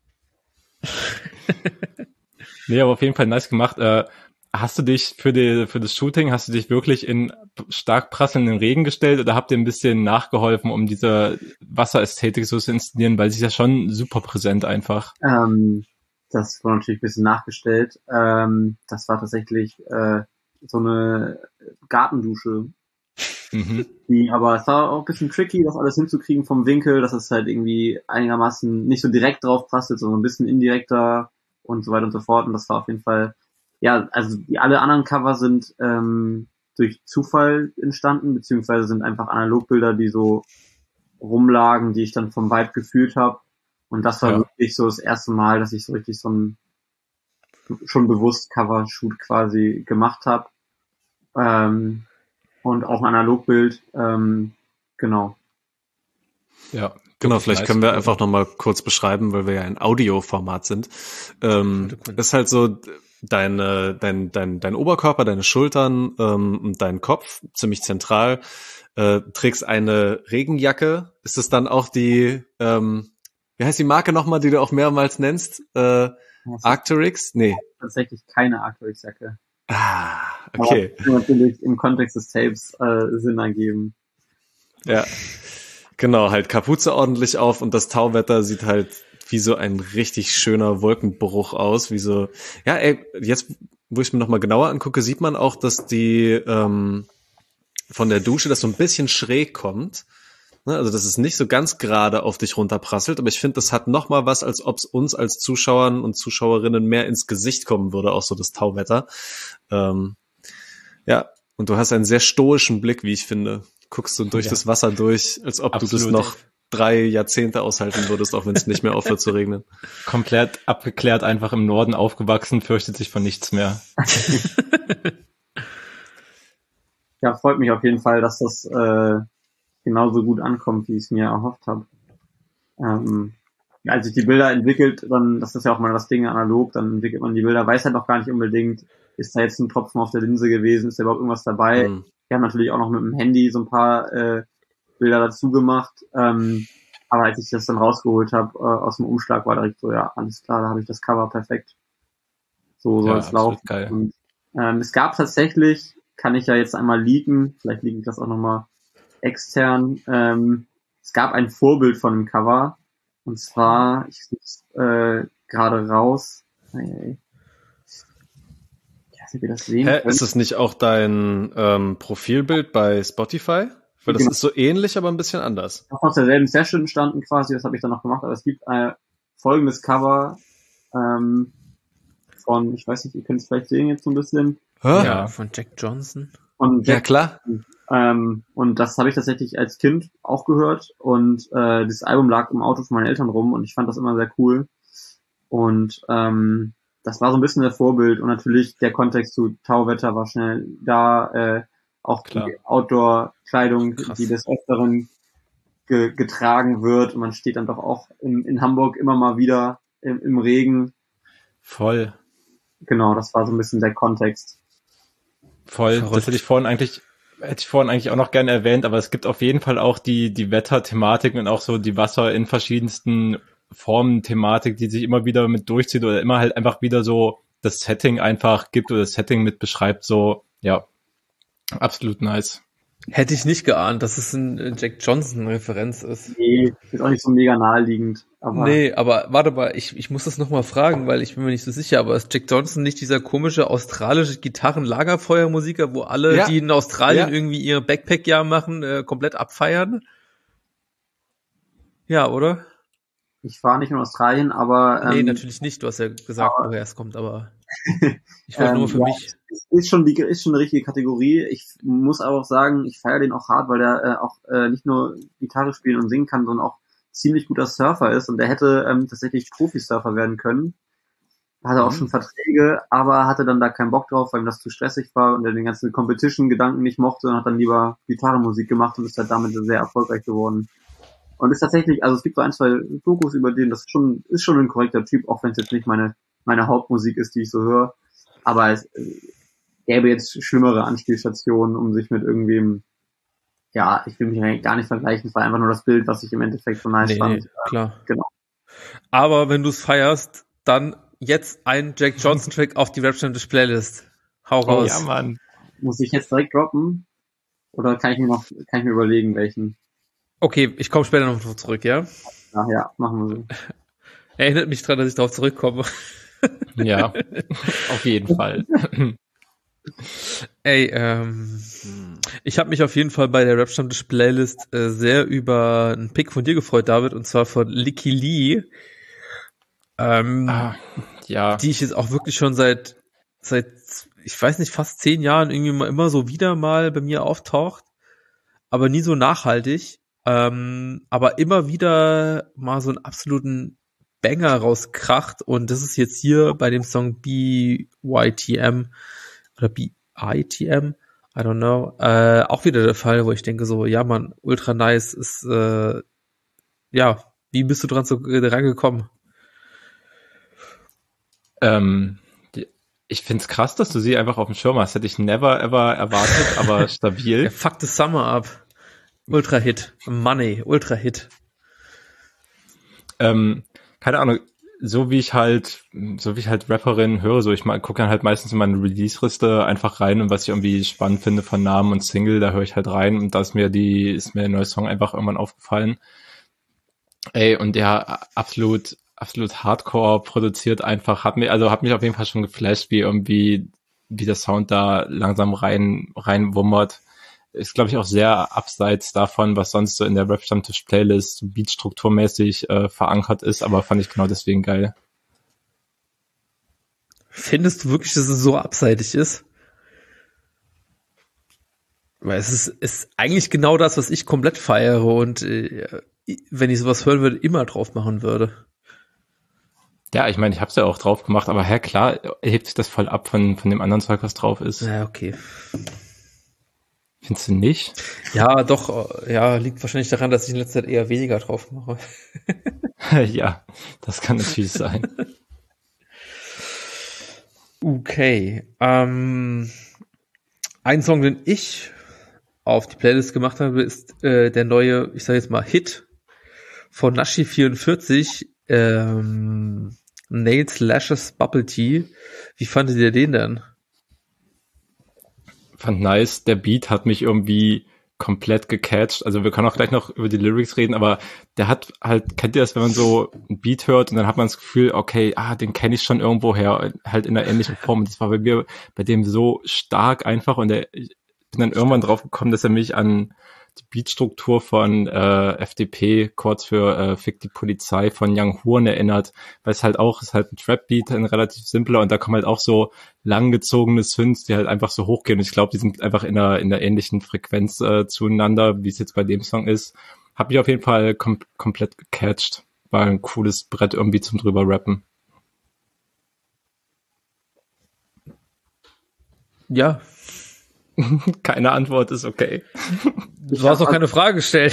Nee, aber auf jeden Fall nice gemacht. Äh, hast du dich für die, für das Shooting, hast du dich wirklich in stark prasselnden Regen gestellt oder habt ihr ein bisschen nachgeholfen, um diese Wasserästhetik so zu inszenieren, weil sie ist ja schon super präsent einfach. Ähm, das wurde natürlich ein bisschen nachgestellt. Ähm, das war tatsächlich äh, so eine Gartendusche. Mhm. Die, aber es war auch ein bisschen tricky, das alles hinzukriegen vom Winkel, dass es halt irgendwie einigermaßen nicht so direkt drauf prasselt, sondern ein bisschen indirekter und so weiter und so fort. Und das war auf jeden Fall, ja, also die alle anderen Cover sind ähm, durch Zufall entstanden, beziehungsweise sind einfach Analogbilder, die so rumlagen, die ich dann vom Vibe gefühlt habe. Und das war Ja. wirklich so das erste Mal, dass ich so richtig so ein schon bewusst Cover-Shoot quasi gemacht habe. Ähm, und auch ein Analogbild, ähm, genau. Ja, Genau, vielleicht können wir einfach nochmal kurz beschreiben, weil wir ja ein Audioformat sind. Ähm, ist halt so deine, dein, dein, dein Oberkörper, deine Schultern ähm, und dein Kopf, ziemlich zentral. Äh, trägst eine Regenjacke. Ist es dann auch die, ähm, wie heißt die Marke nochmal, die du auch mehrmals nennst? Äh, Arc'teryx? Nee. Tatsächlich keine Arc'teryx-Jacke. Ah, okay. Aber natürlich im Kontext des Tapes äh, Sinn ergeben. Ja, genau, halt Kapuze ordentlich auf und das Tauwetter sieht halt wie so ein richtig schöner Wolkenbruch aus, wie so, ja, ey, jetzt, wo ich mir nochmal genauer angucke, sieht man auch, dass die ähm, von der Dusche das so ein bisschen schräg kommt, ne? Also, dass es nicht so ganz gerade auf dich runterprasselt, aber ich finde, das hat nochmal was, als ob es uns als Zuschauern und Zuschauerinnen mehr ins Gesicht kommen würde, auch so das Tauwetter. Ähm, ja, und du hast einen sehr stoischen Blick, wie ich finde. Guckst du durch ja. das Wasser durch, als ob Absolut. du das noch drei Jahrzehnte aushalten würdest, auch wenn es nicht mehr aufhört zu regnen. Komplett abgeklärt, einfach im Norden aufgewachsen, fürchtet sich von nichts mehr. Ja, freut mich auf jeden Fall, dass das äh, genauso gut ankommt, wie ich es mir erhofft habe. Ähm, als sich die Bilder entwickelt, dann, das ist ja auch mal das Ding analog, dann entwickelt man die Bilder, weiß halt noch gar nicht unbedingt, ist da jetzt ein Tropfen auf der Linse gewesen, ist da überhaupt irgendwas dabei. Mhm. Wir haben natürlich auch noch mit dem Handy so ein paar äh, Bilder dazu gemacht, ähm, aber als ich das dann rausgeholt habe äh, aus dem Umschlag, war direkt so, ja, alles klar, da habe ich das Cover perfekt. So soll ja, es laufen. Geil. Und, ähm, es gab tatsächlich, kann ich ja jetzt einmal leaken, vielleicht leake ich das auch nochmal extern, ähm, es gab ein Vorbild von dem Cover, und zwar, ich such's äh, gerade raus, hey, wie das sehen Hä, ist es nicht auch dein ähm, Profilbild bei Spotify? Weil das genau. ist so ähnlich, aber ein bisschen anders. Auch aus derselben Session standen quasi, das habe ich dann noch gemacht, aber es gibt ein folgendes Cover ähm, von, ich weiß nicht, ihr könnt es vielleicht sehen jetzt so ein bisschen. Hä? Ja, von Jack Johnson. Von Jack, ja, klar. Ähm, und das habe ich tatsächlich als Kind auch gehört und äh, dieses Album lag im Auto von meinen Eltern rum und ich fand das immer sehr cool. Und ähm, das war so ein bisschen das Vorbild und natürlich der Kontext zu Tauwetter war schnell da, äh, auch Klar. die Outdoor-Kleidung, Krass. die des Öfteren ge- getragen wird und man steht dann doch auch in, in Hamburg immer mal wieder im, im Regen. Voll. Genau, das war so ein bisschen der Kontext. Voll, Verrückt. Das hätte ich vorhin eigentlich, hätte ich vorhin eigentlich auch noch gerne erwähnt, aber es gibt auf jeden Fall auch die, die Wetterthematiken und auch so die Wasser in verschiedensten Formen, Thematik, die sich immer wieder mit durchzieht oder immer halt einfach wieder so das Setting einfach gibt oder das Setting mit beschreibt, so, ja, absolut nice. Hätte ich nicht geahnt, dass es ein Jack Johnson-Referenz ist. Nee, ist auch nicht so mega naheliegend. Aber nee, aber warte mal, ich, ich muss das nochmal fragen, weil ich bin mir nicht so sicher, aber ist Jack Johnson nicht dieser komische australische Gitarren-Lagerfeuermusiker, wo alle, ja. die in Australien ja. irgendwie ihr Backpack-Jahr machen, äh, komplett abfeiern? Ja, oder? Ich war nicht in Australien, aber... Ähm, nee, natürlich nicht. Du hast ja gesagt, aber, woher es kommt, aber ich wollte ähm, nur für ja, mich... Ist schon, die, ist schon eine richtige Kategorie. Ich muss aber auch sagen, ich feiere den auch hart, weil der äh, auch äh, nicht nur Gitarre spielen und singen kann, sondern auch ziemlich guter Surfer ist. Und der hätte ähm, tatsächlich Profi-Surfer werden können. Hatte auch mhm. schon Verträge, aber hatte dann da keinen Bock drauf, weil ihm das zu stressig war und er den ganzen Competition-Gedanken nicht mochte und hat dann lieber Gitarrenmusik gemacht und ist halt damit sehr erfolgreich geworden. Und ist tatsächlich, also es gibt so ein, zwei Dokus über den, das ist schon, ist schon ein korrekter Typ, auch wenn es jetzt nicht meine, meine Hauptmusik ist, die ich so höre. Aber es äh, gäbe jetzt schlimmere Anspielstationen, um sich mit irgendwem, ja, ich will mich gar nicht vergleichen, es war einfach nur das Bild, was ich im Endeffekt so nice nee, fand. Nee, klar. Genau. Aber wenn du es feierst, dann jetzt ein Jack Johnson Track auf die Rap-Stammtisch-Playlist. Hau raus. Oh, ja, Mann. Muss ich jetzt direkt droppen? Oder kann ich mir noch, kann ich mir überlegen, welchen? Okay, ich komme später noch zurück, ja? Ach ja, machen wir so. Erinnert mich dran, dass ich darauf zurückkomme. Ja, auf jeden Fall. Ey, ähm, ich habe mich auf jeden Fall bei der Rap-Stammtisch-Playlist äh, sehr über einen Pick von dir gefreut, David, und zwar von Licky Lee. Ähm, ah, ja. Die ich jetzt auch wirklich schon seit, seit, ich weiß nicht, fast zehn Jahren irgendwie mal immer so wieder mal bei mir auftaucht, aber nie so nachhaltig. Ähm, aber immer wieder mal so einen absoluten Banger rauskracht und das ist jetzt hier bei dem Song B Y T M oder B I T M, I don't know, äh, auch wieder der Fall, wo ich denke so, ja man, ultra nice, ist äh, ja, wie bist du dran, so, äh, dran gekommen? Ähm, die, ich find's krass, dass du sie einfach auf dem Schirm hast. Hätte ich never ever erwartet, aber stabil. Ja, fuck the summer ab. Ultra-Hit. Money. Ultra-Hit. Ähm, keine Ahnung, so wie ich halt, so wie ich halt Rapperinnen höre, so ich mal gucke dann halt meistens in meine Release-Liste einfach rein und was ich irgendwie spannend finde von Namen und Single, da höre ich halt rein und da ist mir die, ist mir der neue Song einfach irgendwann aufgefallen. Ey, und der absolut, absolut Hardcore produziert einfach, hat mir, also hat mich auf jeden Fall schon geflasht, wie irgendwie, wie der Sound da langsam rein, reinwummert. Ist, glaube ich, auch sehr abseits davon, was sonst so in der Rap-Stammtisch-Playlist so beatstrukturmäßig äh, verankert ist, aber fand ich genau deswegen geil. Findest du wirklich, dass es so abseitig ist? Weil es ist, ist eigentlich genau das, was ich komplett feiere und äh, wenn ich sowas hören würde, immer drauf machen würde. Ja, ich meine, ich hab's ja auch drauf gemacht, aber ja, klar, hebt sich das voll ab von, von dem anderen Zeug, was drauf ist. Ja, okay. Findest du nicht? Ja, doch, ja, liegt wahrscheinlich daran, dass ich in letzter Zeit eher weniger drauf mache. Ja, das kann natürlich sein. Okay, ähm, ein Song, den ich auf die Playlist gemacht habe, ist äh, der neue, ich sage jetzt mal, Hit von Nashi vierundvierzig, ähm, Nails Lashes Bubble Tea. Wie fandet ihr den denn? Fand nice, der Beat hat mich irgendwie komplett gecatcht. Also wir können auch gleich noch über die Lyrics reden, aber der hat halt, kennt ihr das, wenn man so ein Beat hört und dann hat man das Gefühl, okay, ah, den kenne ich schon irgendwoher, halt in einer ähnlichen Form. Und das war bei mir, bei dem so stark einfach und der, ich bin dann irgendwann drauf gekommen, dass er mich an die Beatstruktur von äh, F D P, kurz für äh, Fick die Polizei von Young Horn erinnert, weil es halt auch, ist halt ein Trap-Beat, ein relativ simpler und da kommen halt auch so langgezogene Synths, die halt einfach so hochgehen und ich glaube, die sind einfach in einer, in einer ähnlichen Frequenz äh, zueinander, wie es jetzt bei dem Song ist. Hab mich auf jeden Fall kom- komplett gecatcht. War ein cooles Brett irgendwie zum drüber rappen. Ja. Keine Antwort ist okay. Du hast auch keine Frage gestellt.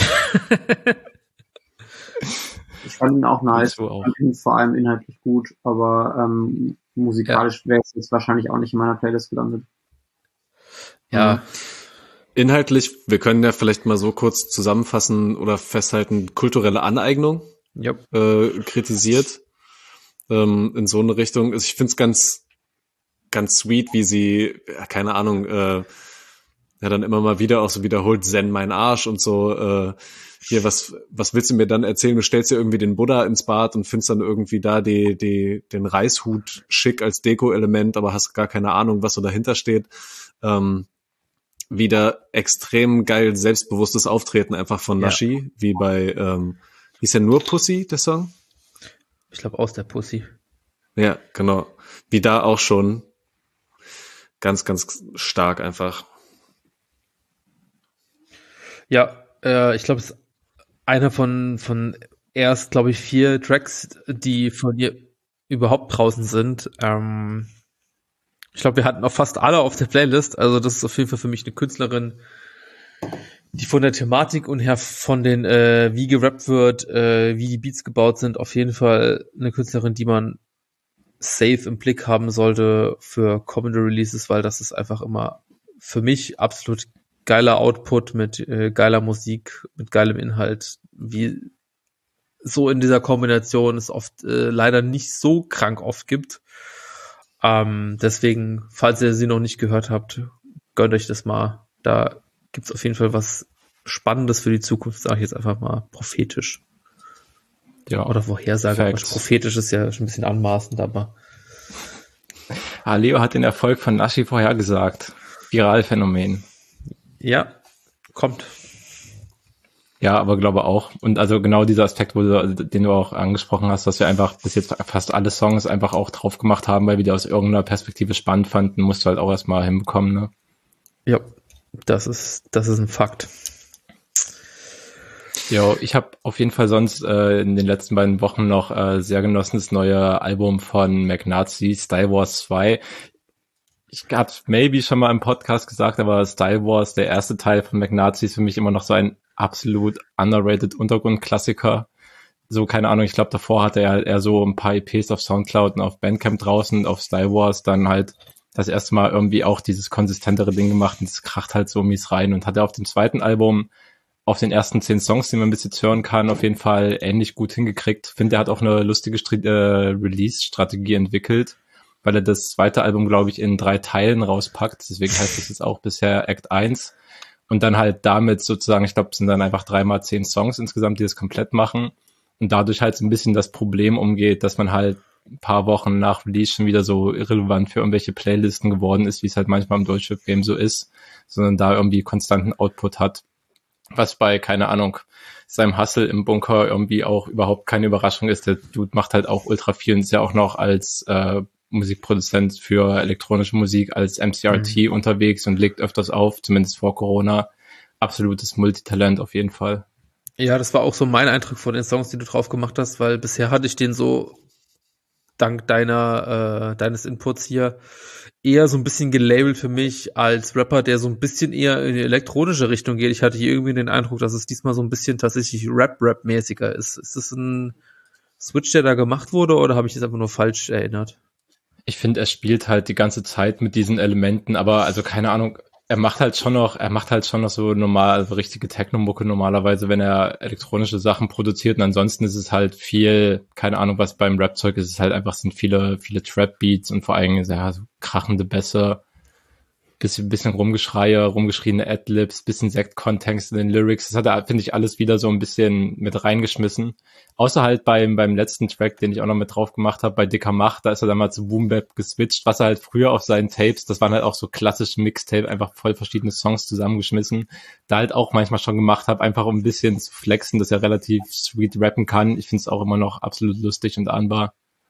Ich fand ihn auch nice. Ich auch. fand ihn vor allem inhaltlich gut, aber ähm, musikalisch ja. wäre es jetzt wahrscheinlich auch nicht in meiner Playlist gelandet. Ja. Inhaltlich, wir können ja vielleicht mal so kurz zusammenfassen oder festhalten, kulturelle Aneignung yep. äh, kritisiert ähm, in so eine Richtung. Ich finde es ganz, ganz sweet, wie sie, ja, keine Ahnung, äh, ja dann immer mal wieder auch so wiederholt, Zen mein Arsch und so, äh, hier, was was willst du mir dann erzählen? Du stellst dir irgendwie den Buddha ins Bad und findest dann irgendwie da die die den Reishut schick als Deko-Element, aber hast gar keine Ahnung, was so dahinter steht. Ähm, wieder extrem geil selbstbewusstes Auftreten einfach von Nashi, ja. wie bei, ähm, hieß ja nur Pussy, der Song? Ich glaube aus der Pussy. Ja, genau. Wie da auch schon ganz, ganz stark einfach. Ja, äh, ich glaube, es ist einer von von erst, glaube ich, vier Tracks, die von ihr überhaupt draußen sind. Ähm, ich glaube, wir hatten auch fast alle auf der Playlist. Also das ist auf jeden Fall für mich eine Künstlerin, die von der Thematik und her von den, äh, wie gerappt wird, äh, wie die Beats gebaut sind, auf jeden Fall eine Künstlerin, die man safe im Blick haben sollte für kommende Releases, weil das ist einfach immer für mich absolut geiler Output mit äh, geiler Musik, mit geilem Inhalt, wie so in dieser Kombination es oft äh, leider nicht so krank oft gibt. Ähm, deswegen, falls ihr sie noch nicht gehört habt, gönnt euch das mal. Da gibt's auf jeden Fall was Spannendes für die Zukunft, sage ich jetzt einfach mal prophetisch. Ja. Oder Vorhersage. Prophetisch ist ja schon ein bisschen anmaßend, aber. Ah, Leo hat den Erfolg von Nashi vorhergesagt. Viralphänomen. Ja, kommt. Ja, aber glaube auch. Und also genau dieser Aspekt, wo du, den du auch angesprochen hast, dass wir einfach bis jetzt fast alle Songs einfach auch drauf gemacht haben, weil wir die aus irgendeiner Perspektive spannend fanden, musst du halt auch erstmal hinbekommen, ne? Ja, das ist, das ist ein Fakt. Jo, ich habe auf jeden Fall sonst äh, in den letzten beiden Wochen noch äh, sehr genossen das neue Album von McNazi, Style Wars zwei. Ich habe maybe schon mal im Podcast gesagt, aber Style Wars, der erste Teil von McNazi, ist für mich immer noch so ein absolut underrated Untergrundklassiker. so, keine Ahnung, ich glaube, davor hatte er halt eher so ein paar E Ps auf Soundcloud und auf Bandcamp draußen und auf Style Wars dann halt das erste Mal irgendwie auch dieses konsistentere Ding gemacht und es kracht halt so mies rein und hat er auf dem zweiten Album auf den ersten zehn Songs, die man bis jetzt hören kann, auf jeden Fall ähnlich gut hingekriegt. Finde, er hat auch eine lustige Stri- äh, Release-Strategie entwickelt, weil er das zweite Album, glaube ich, in drei Teilen rauspackt. Deswegen heißt es jetzt auch bisher Act eins. Und dann halt damit sozusagen, ich glaube, es sind dann einfach dreimal zehn Songs insgesamt, die das komplett machen. Und dadurch halt so ein bisschen das Problem umgeht, dass man halt ein paar Wochen nach Release schon wieder so irrelevant für irgendwelche Playlisten geworden ist, wie es halt manchmal im Deutschrap-Game so ist, sondern da irgendwie konstanten Output hat. Was bei, keine Ahnung, seinem Hustle im Bunker irgendwie auch überhaupt keine Überraschung ist. Der Dude macht halt auch ultra viel und ist ja auch noch als äh, Musikproduzent für elektronische Musik, als M C R T mhm. unterwegs und legt öfters auf, zumindest vor Corona. Absolutes Multitalent auf jeden Fall. Ja, das war auch so mein Eindruck von den Songs, die du drauf gemacht hast, weil bisher hatte ich den so, dank deiner, äh, deines Inputs hier, eher so ein bisschen gelabelt für mich als Rapper, der so ein bisschen eher in die elektronische Richtung geht. Ich hatte hier irgendwie den Eindruck, dass es diesmal so ein bisschen tatsächlich Rap-Rap-mäßiger ist. Ist das ein Switch, der da gemacht wurde, oder habe ich das einfach nur falsch erinnert? Ich finde, er spielt halt die ganze Zeit mit diesen Elementen, aber also keine Ahnung, er macht halt schon noch, er macht halt schon noch so normal, also richtige Techno-Mucke normalerweise, wenn er elektronische Sachen produziert, und ansonsten ist es halt viel, keine Ahnung, was beim Rap-Zeug ist, es ist halt einfach, sind viele, viele Trap-Beats und vor allem, ja, so krachende Bässe, bisschen, bisschen Rumgeschreie, rumgeschriene Adlibs, bisschen Sekt-Kontext in den Lyrics, das hat er, finde ich, alles wieder so ein bisschen mit reingeschmissen. Außer halt beim, beim letzten Track, den ich auch noch mit drauf gemacht habe, bei Dicker Macht, da ist er dann mal zu Boom Bap geswitcht, was er halt früher auf seinen Tapes, das waren halt auch so klassische Mixtape, einfach voll verschiedene Songs zusammengeschmissen, da halt auch manchmal schon gemacht habe, einfach um ein bisschen zu flexen, dass er relativ sweet rappen kann. Ich finde es auch immer noch absolut lustig und ahnbar.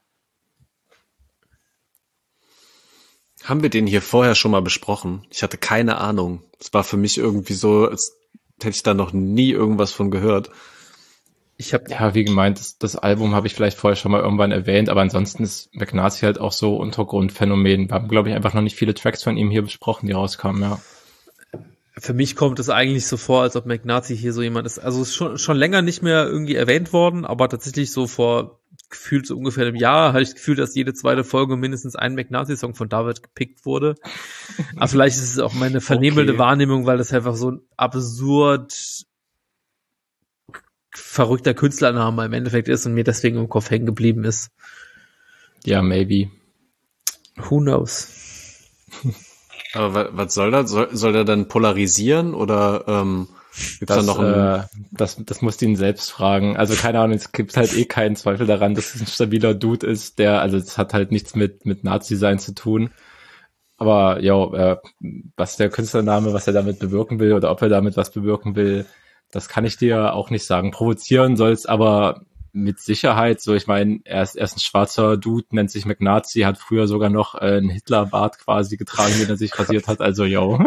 Haben wir den hier vorher schon mal besprochen? Ich hatte keine Ahnung. Es war für mich irgendwie so, als hätte ich da noch nie irgendwas von gehört. Ich habe, ja, wie gemeint, das, das Album habe ich vielleicht vorher schon mal irgendwann erwähnt, aber ansonsten ist McNasty halt auch so Untergrundphänomen. Wir haben, glaube ich, einfach noch nicht viele Tracks von ihm hier besprochen, die rauskamen, ja. Für mich kommt es eigentlich so vor, als ob McNasty hier so jemand ist. Also ist schon, schon länger nicht mehr irgendwie erwähnt worden, aber tatsächlich so vor gefühlt so ungefähr einem Jahr hatte ich das Gefühl, dass jede zweite Folge mindestens ein McNasty-Song von David gepickt wurde. Aber vielleicht ist es auch meine vernebelde okay. Wahrnehmung, weil das einfach so ein absurd verrückter Künstlername im Endeffekt ist und mir deswegen im Kopf hängen geblieben ist. Ja, maybe. Who knows? Aber was soll das? Soll, soll der dann polarisieren oder ähm, gibt's das, da noch ein... äh, das, das musst du ihn selbst fragen. Also keine Ahnung, es gibt halt eh keinen Zweifel daran, dass es ein stabiler Dude ist, der, also es hat halt nichts mit mit Nazi-Sein zu tun. Aber ja, äh, was der Künstlername, was er damit bewirken will oder ob er damit was bewirken will, das kann ich dir auch nicht sagen. Provozieren soll es aber mit Sicherheit. So, ich meine, er ist, er ist ein schwarzer Dude, nennt sich McNasty, hat früher sogar noch äh, einen Hitlerbart quasi getragen, den er sich rasiert hat. Also, yo.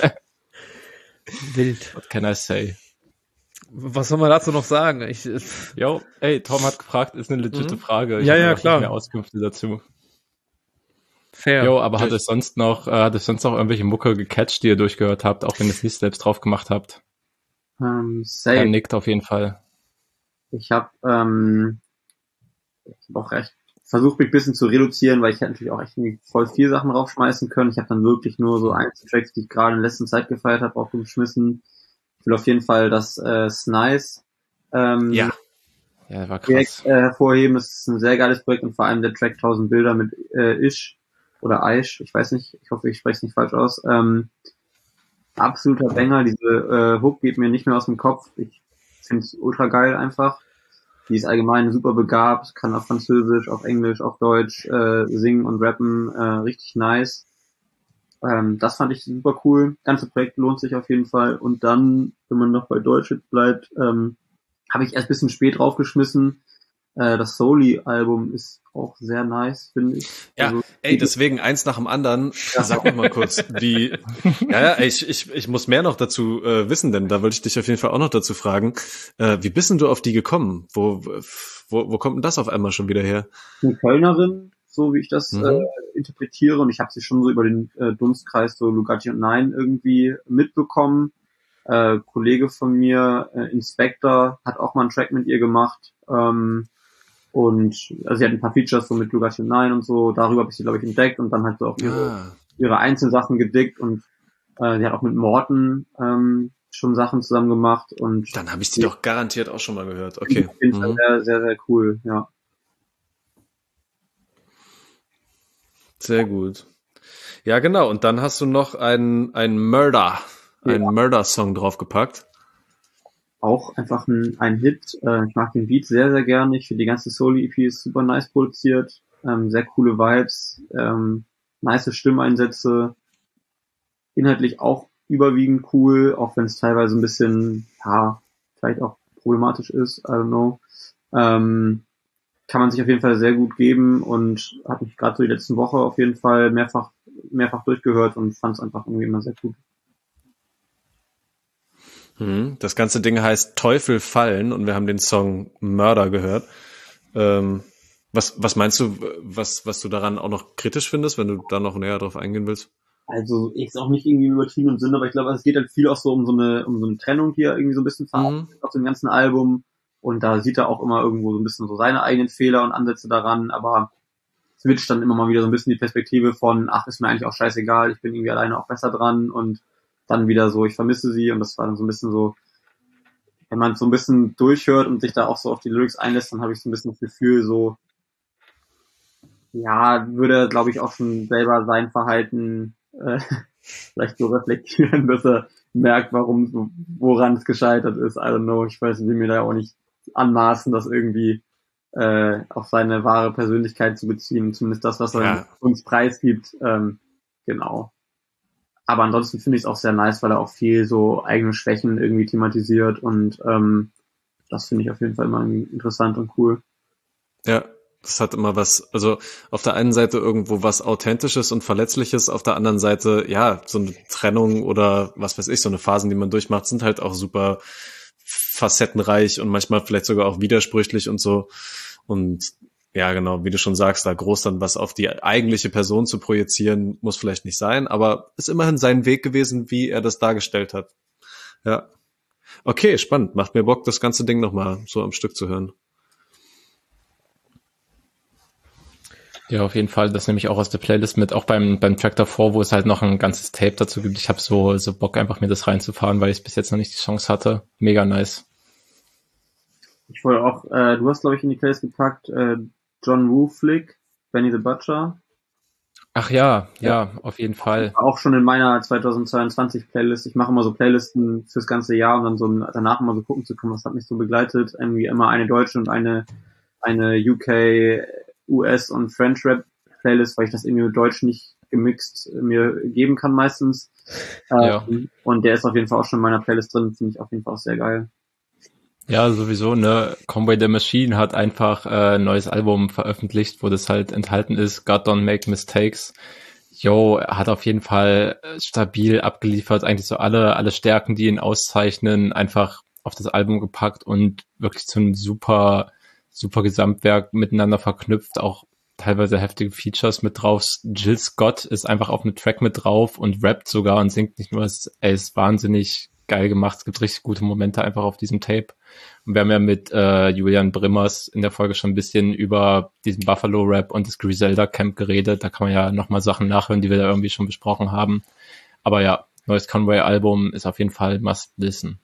Wild. What can I say? Was soll man dazu noch sagen? Ich, yo, ey, Tom hat gefragt, ist eine legitime mhm. Frage. Ich ja, habe ja, klar. Nicht mehr Auskünfte dazu. Fair. Jo, aber hat es sonst noch, äh, hat es sonst noch irgendwelche Mucke gecatcht, die ihr durchgehört habt, auch wenn ihr es nicht selbst drauf gemacht habt? Um, safe. Er nickt auf jeden Fall. Ich habe ähm, ich hab auch recht versucht, mich ein bisschen zu reduzieren, weil ich hätte natürlich auch echt voll viel Sachen raufschmeißen können. Ich habe dann wirklich nur so Einzeltracks, die ich gerade in letzter Zeit gefeiert habe, aufgeschmissen. Ich will auf jeden Fall das äh, Snice ähm, ja. Ja, war krass. Projekt äh, hervorheben. Es ist ein sehr geiles Projekt und vor allem der Track tausend Bilder mit äh, Ish oder Aish, ich weiß nicht, ich hoffe, ich spreche es nicht falsch aus. Ähm, absoluter Banger, diese äh, Hook geht mir nicht mehr aus dem Kopf. Ich finde es ultra geil einfach. Die ist allgemein super begabt, kann auf Französisch, auf Englisch, auf Deutsch äh, singen und rappen, äh, richtig nice. Ähm, das fand ich super cool. Ganze Projekt lohnt sich auf jeden Fall. Und dann, wenn man noch bei Deutsch bleibt, ähm, habe ich erst ein bisschen spät draufgeschmissen. Äh, das Soli-Album ist auch sehr nice, finde ich. Ja, also, ey, deswegen eins nach dem anderen. Ja. Sag mir mal kurz, wie, ja, ja, ich, ich, ich muss mehr noch dazu äh, wissen, denn da wollte ich dich auf jeden Fall auch noch dazu fragen. Äh, wie bist denn du auf die gekommen? Wo, wo, wo kommt denn das auf einmal schon wieder her? Eine Kölnerin, so wie ich das mhm. äh, interpretiere, und ich habe sie schon so über den äh, Dunstkreis so Lugatti und Nein irgendwie mitbekommen. äh, Kollege von mir, äh, Inspector, hat auch mal einen Track mit ihr gemacht. Ähm, und also sie hat ein paar Features so mit Lugatio neun und so, darüber habe ich sie, glaube ich, entdeckt und dann halt so auch ihre, Ah. ihre Einzelsachen gedickt und äh, sie hat auch mit Morten ähm, schon Sachen zusammen gemacht und Dann habe ich die doch garantiert auch schon mal gehört. Okay. auf jeden Fall Mhm. sehr, sehr, sehr cool, ja. Sehr gut. Ja, genau. Und dann hast du noch einen, einen Murder, einen Ja. Murder-Song draufgepackt. Auch einfach ein, ein Hit. Äh, ich mag den Beat sehr, sehr gerne. Ich finde die ganze Solo-E P ist super nice produziert. Ähm, sehr coole Vibes, ähm, nice Stimmeinsätze. Inhaltlich auch überwiegend cool, auch wenn es teilweise ein bisschen, ja, vielleicht auch problematisch ist. I don't know. Ähm, kann man sich auf jeden Fall sehr gut geben und habe mich gerade so die letzten Woche auf jeden Fall mehrfach mehrfach durchgehört und fand es einfach irgendwie immer sehr gut. Mhm. Das ganze Ding heißt Teufel fallen und wir haben den Song Murder gehört. Ähm, was, was meinst du, was, was du daran auch noch kritisch findest, wenn du da noch näher drauf eingehen willst? Also ist auch nicht irgendwie im übertriebenen Sinn, aber ich glaube, es geht halt viel auch so um so eine um so eine Trennung hier irgendwie so ein bisschen Mhm. auf dem ganzen Album und da sieht er auch immer irgendwo so ein bisschen so seine eigenen Fehler und Ansätze daran, aber switcht dann immer mal wieder so ein bisschen die Perspektive von, ach, ist mir eigentlich auch scheißegal, ich bin irgendwie alleine auch besser dran und dann wieder so, ich vermisse sie und das war dann so ein bisschen so, wenn man so ein bisschen durchhört und sich da auch so auf die Lyrics einlässt, dann habe ich so ein bisschen das Gefühl so, ja, würde, glaube ich, auch schon selber sein Verhalten äh, vielleicht so reflektieren, dass er merkt, warum, so, woran es gescheitert ist. I don't know, ich weiß, ich will mir da auch nicht anmaßen, das irgendwie äh, auf seine wahre Persönlichkeit zu beziehen, zumindest das, was er Ja. uns preisgibt. Ähm, genau. Aber ansonsten finde ich es auch sehr nice, weil er auch viel so eigene Schwächen irgendwie thematisiert und ähm, das finde ich auf jeden Fall immer irgendwie interessant und cool. Ja, das hat immer was, also auf der einen Seite irgendwo was Authentisches und Verletzliches, auf der anderen Seite, ja, so eine Trennung oder was weiß ich, so eine Phasen, die man durchmacht, sind halt auch super facettenreich und manchmal vielleicht sogar auch widersprüchlich und so. Und ja, genau, wie du schon sagst, da groß dann was auf die eigentliche Person zu projizieren, muss vielleicht nicht sein, aber ist immerhin sein Weg gewesen, wie er das dargestellt hat. Ja. Okay, spannend. Macht mir Bock, das ganze Ding nochmal so am Stück zu hören. Ja, auf jeden Fall. Das nehme ich auch aus der Playlist mit. Auch beim beim Track davor, wo es halt noch ein ganzes Tape dazu gibt. Ich habe so so Bock, einfach mir das reinzufahren, weil ich bis jetzt noch nicht die Chance hatte. Mega nice. Ich wollte auch, äh, du hast, glaube ich, in die Playlist gepackt, äh, John Woo Flick, Benny the Butcher. Ach ja, ja, auf jeden Fall. Auch schon in meiner zweitausendzweiundzwanzig Playlist. Ich mache immer so Playlisten fürs ganze Jahr, um dann so danach immer so gucken zu können, was hat mich so begleitet. Irgendwie immer eine deutsche und eine eine U K, U S und French Rap Playlist, weil ich das irgendwie mit Deutsch nicht gemixt mir geben kann meistens. Ja. Ähm, und der ist auf jeden Fall auch schon in meiner Playlist drin, finde ich auf jeden Fall auch sehr geil. Ja, sowieso, ne? Conway the Machine hat einfach äh, ein neues Album veröffentlicht, wo das halt enthalten ist, God Don't Make Mistakes. Yo, er hat auf jeden Fall stabil abgeliefert, eigentlich so alle alle Stärken, die ihn auszeichnen, einfach auf das Album gepackt und wirklich zu einem super super Gesamtwerk miteinander verknüpft, auch teilweise heftige Features mit drauf. Jill Scott ist einfach auf einem Track mit drauf und rappt sogar und singt nicht nur, es ist wahnsinnig geil gemacht. Es gibt richtig gute Momente einfach auf diesem Tape. Und wir haben ja mit äh, Julian Brimmers in der Folge schon ein bisschen über diesen Buffalo-Rap und das Griselda-Camp geredet. Da kann man ja nochmal Sachen nachhören, die wir da irgendwie schon besprochen haben. Aber ja, neues Conway-Album ist auf jeden Fall must listen.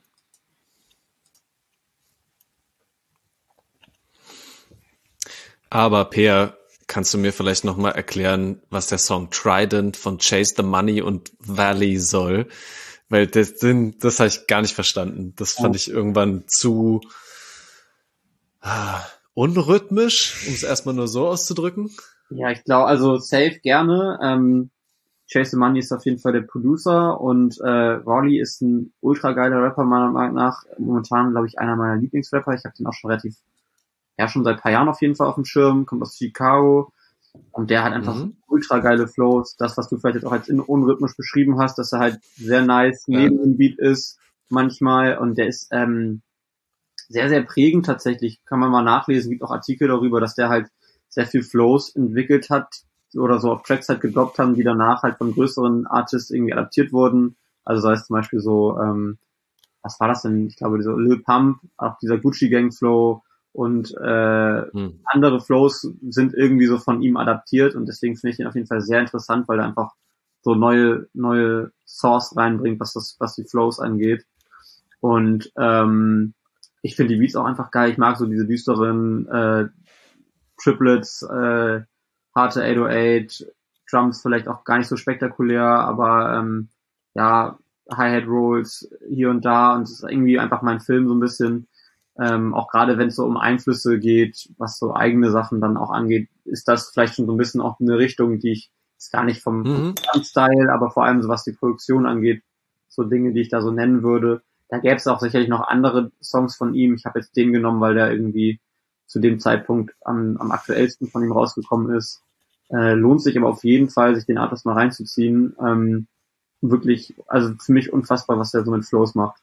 Aber Peer, kannst du mir vielleicht nochmal erklären, was der Song Trident von Chase the Money und Valley soll? Weil das, das habe ich gar nicht verstanden. Das fand ich irgendwann zu ah, unrhythmisch, um es erstmal nur so auszudrücken. Ja, ich glaube, also safe gerne. Ähm, Chase the Money ist auf jeden Fall der Producer und äh, Raleigh ist ein ultra geiler Rapper meiner Meinung nach. Momentan, glaube ich, einer meiner Lieblingsrapper. Ich habe den auch schon relativ, ja schon seit ein paar Jahren auf jeden Fall auf dem Schirm, kommt aus Chicago und der hat einfach Mhm. ultra geile Flows. Das, was du vielleicht jetzt auch als unrhythmisch beschrieben hast, dass er halt sehr nice Ja. neben dem Beat ist manchmal und der ist ähm, sehr, sehr prägend tatsächlich. Kann man mal nachlesen, gibt auch Artikel darüber, dass der halt sehr viel Flows entwickelt hat oder so auf Tracks halt gedroppt haben, die danach halt von größeren Artists irgendwie adaptiert wurden. Also sei es zum Beispiel so ähm, was war das denn? Ich glaube, dieser Lil Pump, auch dieser Gucci Gang Flow und äh, hm. andere Flows sind irgendwie so von ihm adaptiert und deswegen finde ich ihn auf jeden Fall sehr interessant, weil er einfach so neue neue Source reinbringt, was das was die Flows angeht. Und ähm, ich finde die Beats auch einfach geil. Ich mag so diese düsteren äh, Triplets, äh, harte acht null acht, Drums vielleicht auch gar nicht so spektakulär, aber ähm, ja, Hi-Hat Rolls hier und da und es ist irgendwie einfach mein Film so ein bisschen, ähm, auch gerade wenn es so um Einflüsse geht, was so eigene Sachen dann auch angeht, ist das vielleicht schon so ein bisschen auch eine Richtung, die ich ist gar nicht vom mhm. Style, aber vor allem so was die Produktion angeht, so Dinge, die ich da so nennen würde. Da gäbe es auch sicherlich noch andere Songs von ihm. Ich habe jetzt den genommen, weil der irgendwie zu dem Zeitpunkt am, am aktuellsten von ihm rausgekommen ist. Äh, lohnt sich aber auf jeden Fall, sich den Artist mal reinzuziehen. Ähm, wirklich, also für mich unfassbar, was der so mit Flows macht.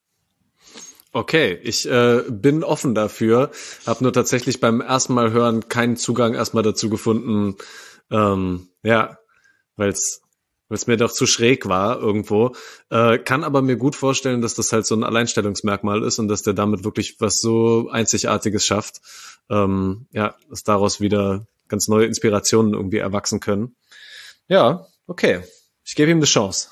Okay, ich äh, bin offen dafür, habe nur tatsächlich beim ersten Mal hören keinen Zugang erstmal dazu gefunden, ähm, ja, weil es weil es mir doch zu schräg war irgendwo, äh, kann aber mir gut vorstellen, dass das halt so ein Alleinstellungsmerkmal ist und dass der damit wirklich was so Einzigartiges schafft, ähm, ja, dass daraus wieder ganz neue Inspirationen irgendwie erwachsen können. Ja, okay, ich gebe ihm eine Chance.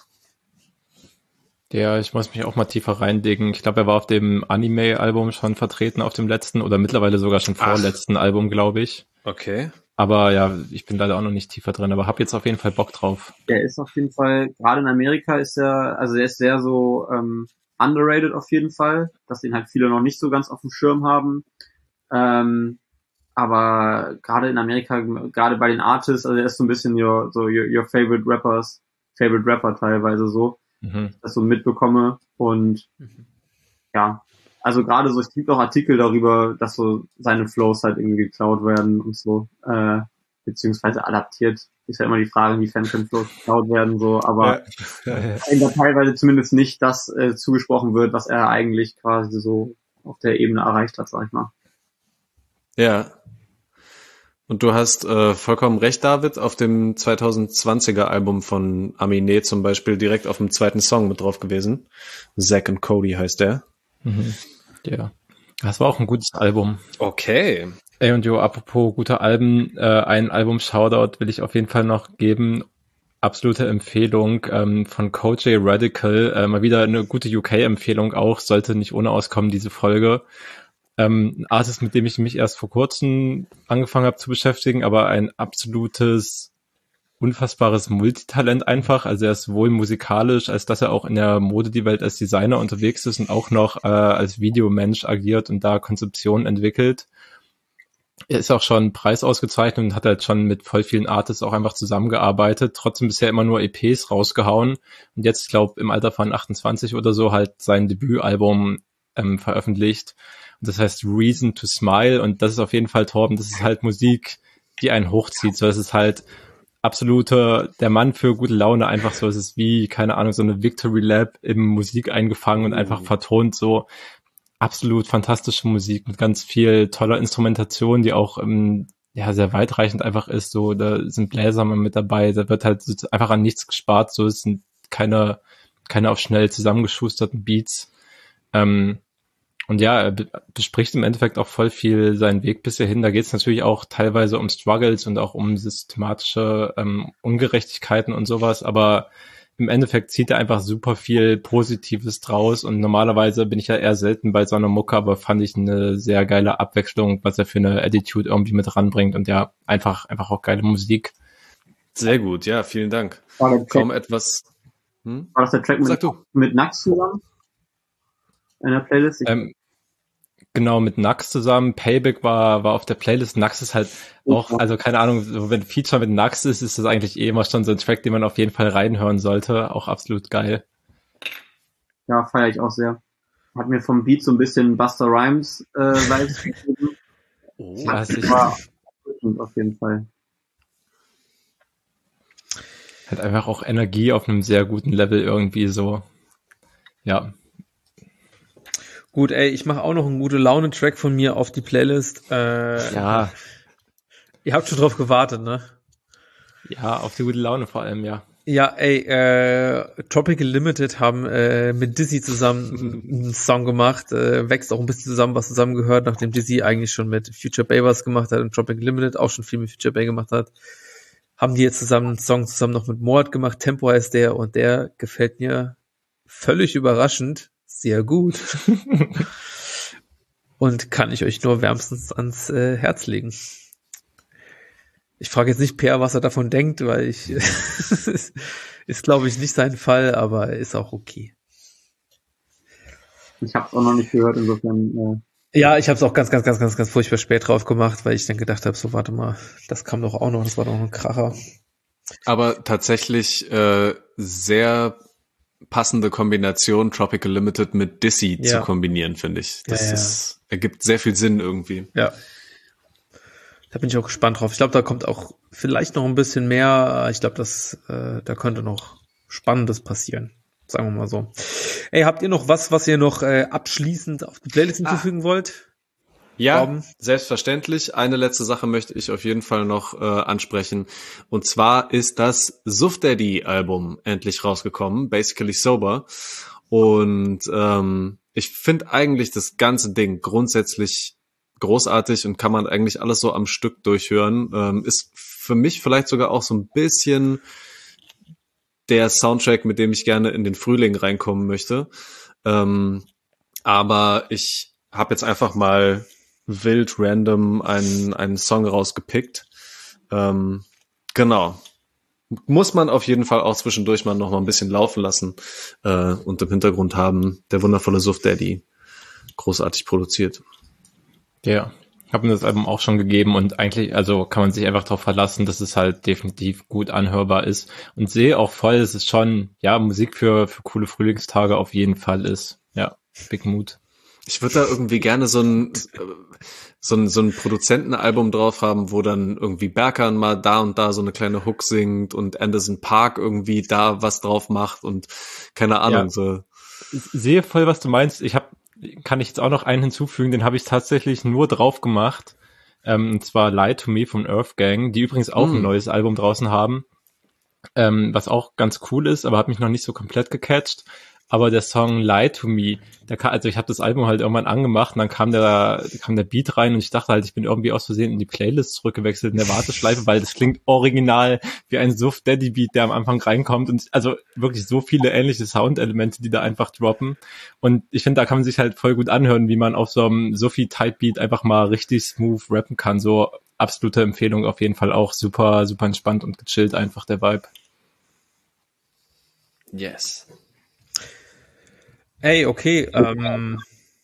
Ja, ich muss mich auch mal tiefer reinlegen. Ich glaube, er war auf dem Anime-Album schon vertreten, auf dem letzten oder mittlerweile sogar schon vorletzten Ach. Album, glaube ich. Okay. Aber ja, ich bin leider auch noch nicht tiefer drin, aber habe jetzt auf jeden Fall Bock drauf. Er ist auf jeden Fall, gerade in Amerika ist er, also er ist sehr so ähm, underrated auf jeden Fall, dass ihn halt viele noch nicht so ganz auf dem Schirm haben. Ähm, aber gerade in Amerika, gerade bei den Artists, also er ist so ein bisschen your, so your, your favorite rappers, favorite rapper teilweise so. Mhm. Das so mitbekomme und mhm. ja, also gerade so, es gibt auch Artikel darüber, dass so seine Flows halt irgendwie geklaut werden und so, äh, beziehungsweise adaptiert. Ist ja immer die Frage, inwiefern können Flows geklaut werden, so, aber ja. Ja, ja. da teilweise zumindest nicht das äh, zugesprochen wird, was er eigentlich quasi so auf der Ebene erreicht hat, sag ich mal. Ja. Und du hast äh, vollkommen recht, David, auf dem zwanzig zwanziger Album von Aminé zum Beispiel direkt auf dem zweiten Song mit drauf gewesen. Zack and Cody heißt der. Mhm. Ja, das war auch ein gutes Album. Okay. Ey, und jo, apropos gute Alben, äh, ein Album-Shoutout will ich auf jeden Fall noch geben. Absolute Empfehlung ähm, von Kojey Radical. Äh, mal wieder eine gute U K-Empfehlung auch, sollte nicht ohne auskommen, diese Folge. Ähm, ein Artist, mit dem ich mich erst vor kurzem angefangen habe zu beschäftigen, aber ein absolutes, unfassbares Multitalent einfach. Also er ist sowohl musikalisch, als dass er auch in der Mode die Welt als Designer unterwegs ist und auch noch äh, als Videomensch agiert und da Konzeptionen entwickelt. Er ist auch schon Preis ausgezeichnet und hat halt schon mit voll vielen Artists auch einfach zusammengearbeitet, trotzdem bisher immer nur E Ps rausgehauen und jetzt, ich glaube, im Alter von achtundzwanzig oder so halt sein Debütalbum ähm, veröffentlicht. Das heißt Reason to Smile und das ist auf jeden Fall, Torben, das ist halt Musik, die einen hochzieht. So, es ist halt absolute, der Mann für gute Laune einfach so. Es ist wie, keine Ahnung, so eine Victory Lab im Musik eingefangen und einfach vertont so absolut fantastische Musik mit ganz viel toller Instrumentation, die auch ähm, ja sehr weitreichend einfach ist. So, da sind Bläser mal mit dabei, da wird halt einfach an nichts gespart. So, es sind keine, keine auf schnell zusammengeschusterten Beats. Ähm, Und ja, er bespricht im Endeffekt auch voll viel seinen Weg bisher hin. Da geht es natürlich auch teilweise um Struggles und auch um systematische ähm, Ungerechtigkeiten und sowas. Aber im Endeffekt zieht er einfach super viel Positives draus. Und normalerweise bin ich ja eher selten bei so einer Mucke, aber fand ich eine sehr geile Abwechslung, was er für eine Attitude irgendwie mit ranbringt. Und ja, einfach einfach auch geile Musik. Sehr gut, ja, vielen Dank. Kaum etwas. Hm? War das der Track mit, mit Nax zusammen? In der Playlist? Ähm, Genau, mit Nax zusammen. Payback war war auf der Playlist. Nax ist halt auch, also keine Ahnung, wenn Feature mit Nax ist, ist das eigentlich eh immer schon so ein Track, den man auf jeden Fall reinhören sollte. Auch absolut geil. Ja, feiere ich auch sehr. Hat mir vom Beat so ein bisschen Busta Rhymes äh, Vibes gegeben. Oh, ja, sicher. War auf jeden Fall. Hat einfach auch Energie auf einem sehr guten Level irgendwie so. Ja. Gut, ey, ich mache auch noch einen gute Laune-Track von mir auf die Playlist. Äh, ja. Ihr habt schon drauf gewartet, ne? Ja, auf die gute Laune vor allem, ja. Ja, ey, äh, Tropical Limited haben äh, mit Dizzy zusammen einen Song gemacht, äh, wächst auch ein bisschen zusammen, was zusammengehört, nachdem Dizzy eigentlich schon mit Future Bay was gemacht hat und Tropical Limited auch schon viel mit Future Bay gemacht hat, haben die jetzt zusammen einen Song zusammen noch mit Moat gemacht, Tempo heißt der, und der gefällt mir völlig überraschend sehr gut. Und kann ich euch nur wärmstens ans äh, Herz legen. Ich frage jetzt nicht Per, was er davon denkt, weil ich ist, ist glaube ich nicht sein Fall, aber ist auch okay. Ich habe es auch noch nicht gehört, insofern. Äh ja, ich habe es auch ganz, ganz, ganz, ganz, ganz furchtbar spät drauf gemacht, weil ich dann gedacht habe, so warte mal, das kam doch auch noch, das war doch ein Kracher. Aber tatsächlich äh, sehr passende Kombination Tropical Limited mit Dizzy ja. zu kombinieren, finde ich. Das ja, ja. ist ergibt sehr viel Sinn irgendwie. Ja. Da bin ich auch gespannt drauf. Ich glaube, da kommt auch vielleicht noch ein bisschen mehr. Ich glaube, das, äh, da könnte noch Spannendes passieren. Sagen wir mal so. Ey, habt ihr noch was, was ihr noch äh, abschließend auf die Playlist hinzufügen ah. wollt? Ja, Glauben? Selbstverständlich. Eine letzte Sache möchte ich auf jeden Fall noch äh, ansprechen. Und zwar ist das Suff Daddy Album endlich rausgekommen, Basically Sober. Und ähm, ich finde eigentlich das ganze Ding grundsätzlich großartig und kann man eigentlich alles so am Stück durchhören. Ähm, ist für mich vielleicht sogar auch so ein bisschen der Soundtrack, mit dem ich gerne in den Frühling reinkommen möchte. Ähm, aber ich habe jetzt einfach mal wild random einen, einen Song rausgepickt. Ähm, genau. Muss man auf jeden Fall auch zwischendurch mal noch mal ein bisschen laufen lassen äh, und im Hintergrund haben der wundervolle Suff Daddy großartig produziert. Ja, ich habe mir das Album auch schon gegeben und eigentlich, also kann man sich einfach darauf verlassen, dass es halt definitiv gut anhörbar ist und sehe auch voll, dass es schon, ja, Musik für für coole Frühlingstage auf jeden Fall ist. Ja, Big Mood. Ich würde da irgendwie gerne so ein so ein so ein Produzentenalbum drauf haben, wo dann irgendwie Berkan mal da und da so eine kleine Hook singt und Anderson .Paak irgendwie da was drauf macht und keine Ahnung ja. so. Ich sehe voll, was du meinst. Ich habe kann ich jetzt auch noch einen hinzufügen, den habe ich tatsächlich nur drauf gemacht, ähm, und zwar Lie to Me von Earth Gang, die übrigens auch mm. ein neues Album draußen haben, ähm, was auch ganz cool ist, aber hat mich noch nicht so komplett gecatcht. Aber der Song Lie to Me, der kam, also ich habe das Album halt irgendwann angemacht und dann kam der kam der Beat rein und ich dachte halt, ich bin irgendwie aus Versehen in die Playlist zurückgewechselt in der Warteschleife, weil das klingt original wie ein Suff Daddy Beat, der am Anfang reinkommt und also wirklich so viele ähnliche Soundelemente, die da einfach droppen. Und ich finde, da kann man sich halt voll gut anhören, wie man auf so einem Suffy-Type Beat einfach mal richtig smooth rappen kann. So absolute Empfehlung auf jeden Fall, auch super, super entspannt und gechillt einfach der Vibe. Yes. Ey, okay, ähm,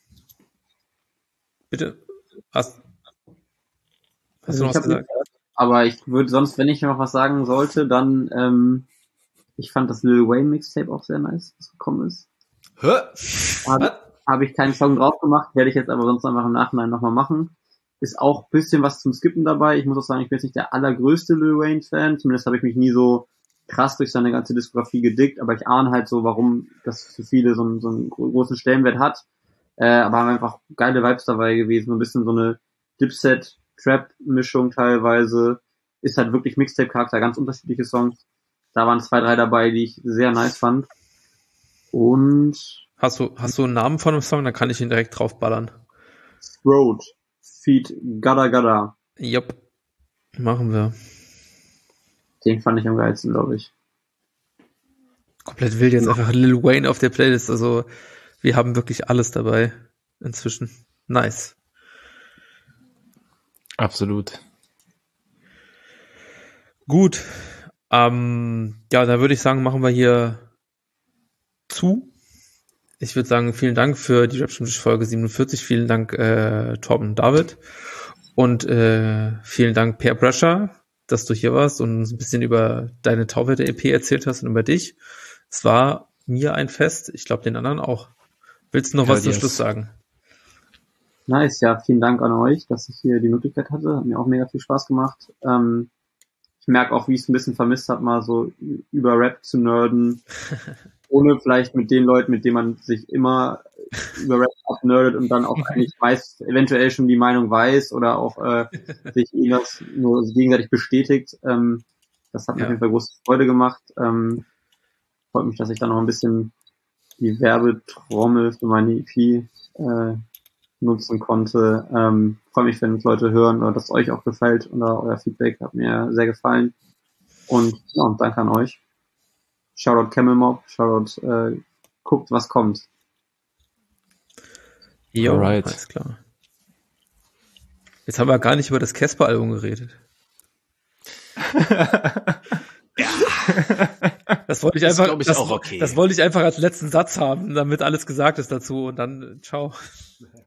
bitte, hast, hast also du noch was gesagt? Nicht, aber ich würde sonst, wenn ich noch was sagen sollte, dann, ähm, ich fand das Lil Wayne Mixtape auch sehr nice, was gekommen ist. Hä? Habe hab ich keinen Song drauf gemacht, werde ich jetzt aber sonst einfach im Nachhinein nochmal machen. Ist auch ein bisschen was zum Skippen dabei. Ich muss auch sagen, ich bin jetzt nicht der allergrößte Lil Wayne Fan, zumindest habe ich mich nie so krass durch seine ganze Diskografie gedickt, aber ich ahne halt so, warum das für viele so einen, so einen großen Stellenwert hat. Äh, aber haben einfach geile Vibes dabei gewesen, so ein bisschen so eine Dipset-Trap-Mischung teilweise. Ist halt wirklich Mixtape-Charakter, ganz unterschiedliche Songs. Da waren zwei, drei dabei, die ich sehr nice fand. Und Hast du, hast du einen Namen von dem Song? Dann kann ich ihn direkt draufballern. Throat, Feat Gada Gada. Jupp, machen wir. Den fand ich am geilsten, glaube ich. Komplett wild jetzt einfach Lil Wayne auf der Playlist. Also wir haben wirklich alles dabei inzwischen. Nice. Absolut. Gut. Ähm, ja, dann würde ich sagen, machen wir hier zu. Ich würde sagen, vielen Dank für die Rap-Stammtisch-Folge siebenundvierzig. Vielen Dank, äh, Torben und David. Und äh, vielen Dank, Per Pressure, dass du hier warst und uns ein bisschen über deine Tauwetter-E P erzählt hast und über dich. Es war mir ein Fest. Ich glaube, den anderen auch. Willst du noch ja, was zum Schluss sagen? Nice, ja, vielen Dank an euch, dass ich hier die Möglichkeit hatte. Hat mir auch mega viel Spaß gemacht. Ähm, ich merke auch, wie ich es ein bisschen vermisst habe, mal so über Rap zu nerden. Ohne vielleicht mit den Leuten, mit denen man sich immer über Rap abnerdet und dann auch eigentlich meist eventuell schon die Meinung weiß oder auch äh, sich irgendwas nur gegenseitig bestätigt. Ähm, das hat mir Ja. auf jeden Fall große Freude gemacht. Ähm, freut mich, dass ich da noch ein bisschen die Werbetrommel für meine E P äh, nutzen konnte. Ähm, freue mich, wenn es Leute hören oder dass es euch auch gefällt oder euer Feedback hat mir sehr gefallen. Und ja, und danke an euch. Shoutout Camelmob, Shoutout äh, guckt, was kommt. Jo, Alright. alles klar. Jetzt haben wir gar nicht über das Casper-Album geredet. Das wollte ich Ist, einfach, glaub ich, das, auch okay. das wollte ich einfach als letzten Satz haben, damit alles gesagt ist dazu und dann, ciao.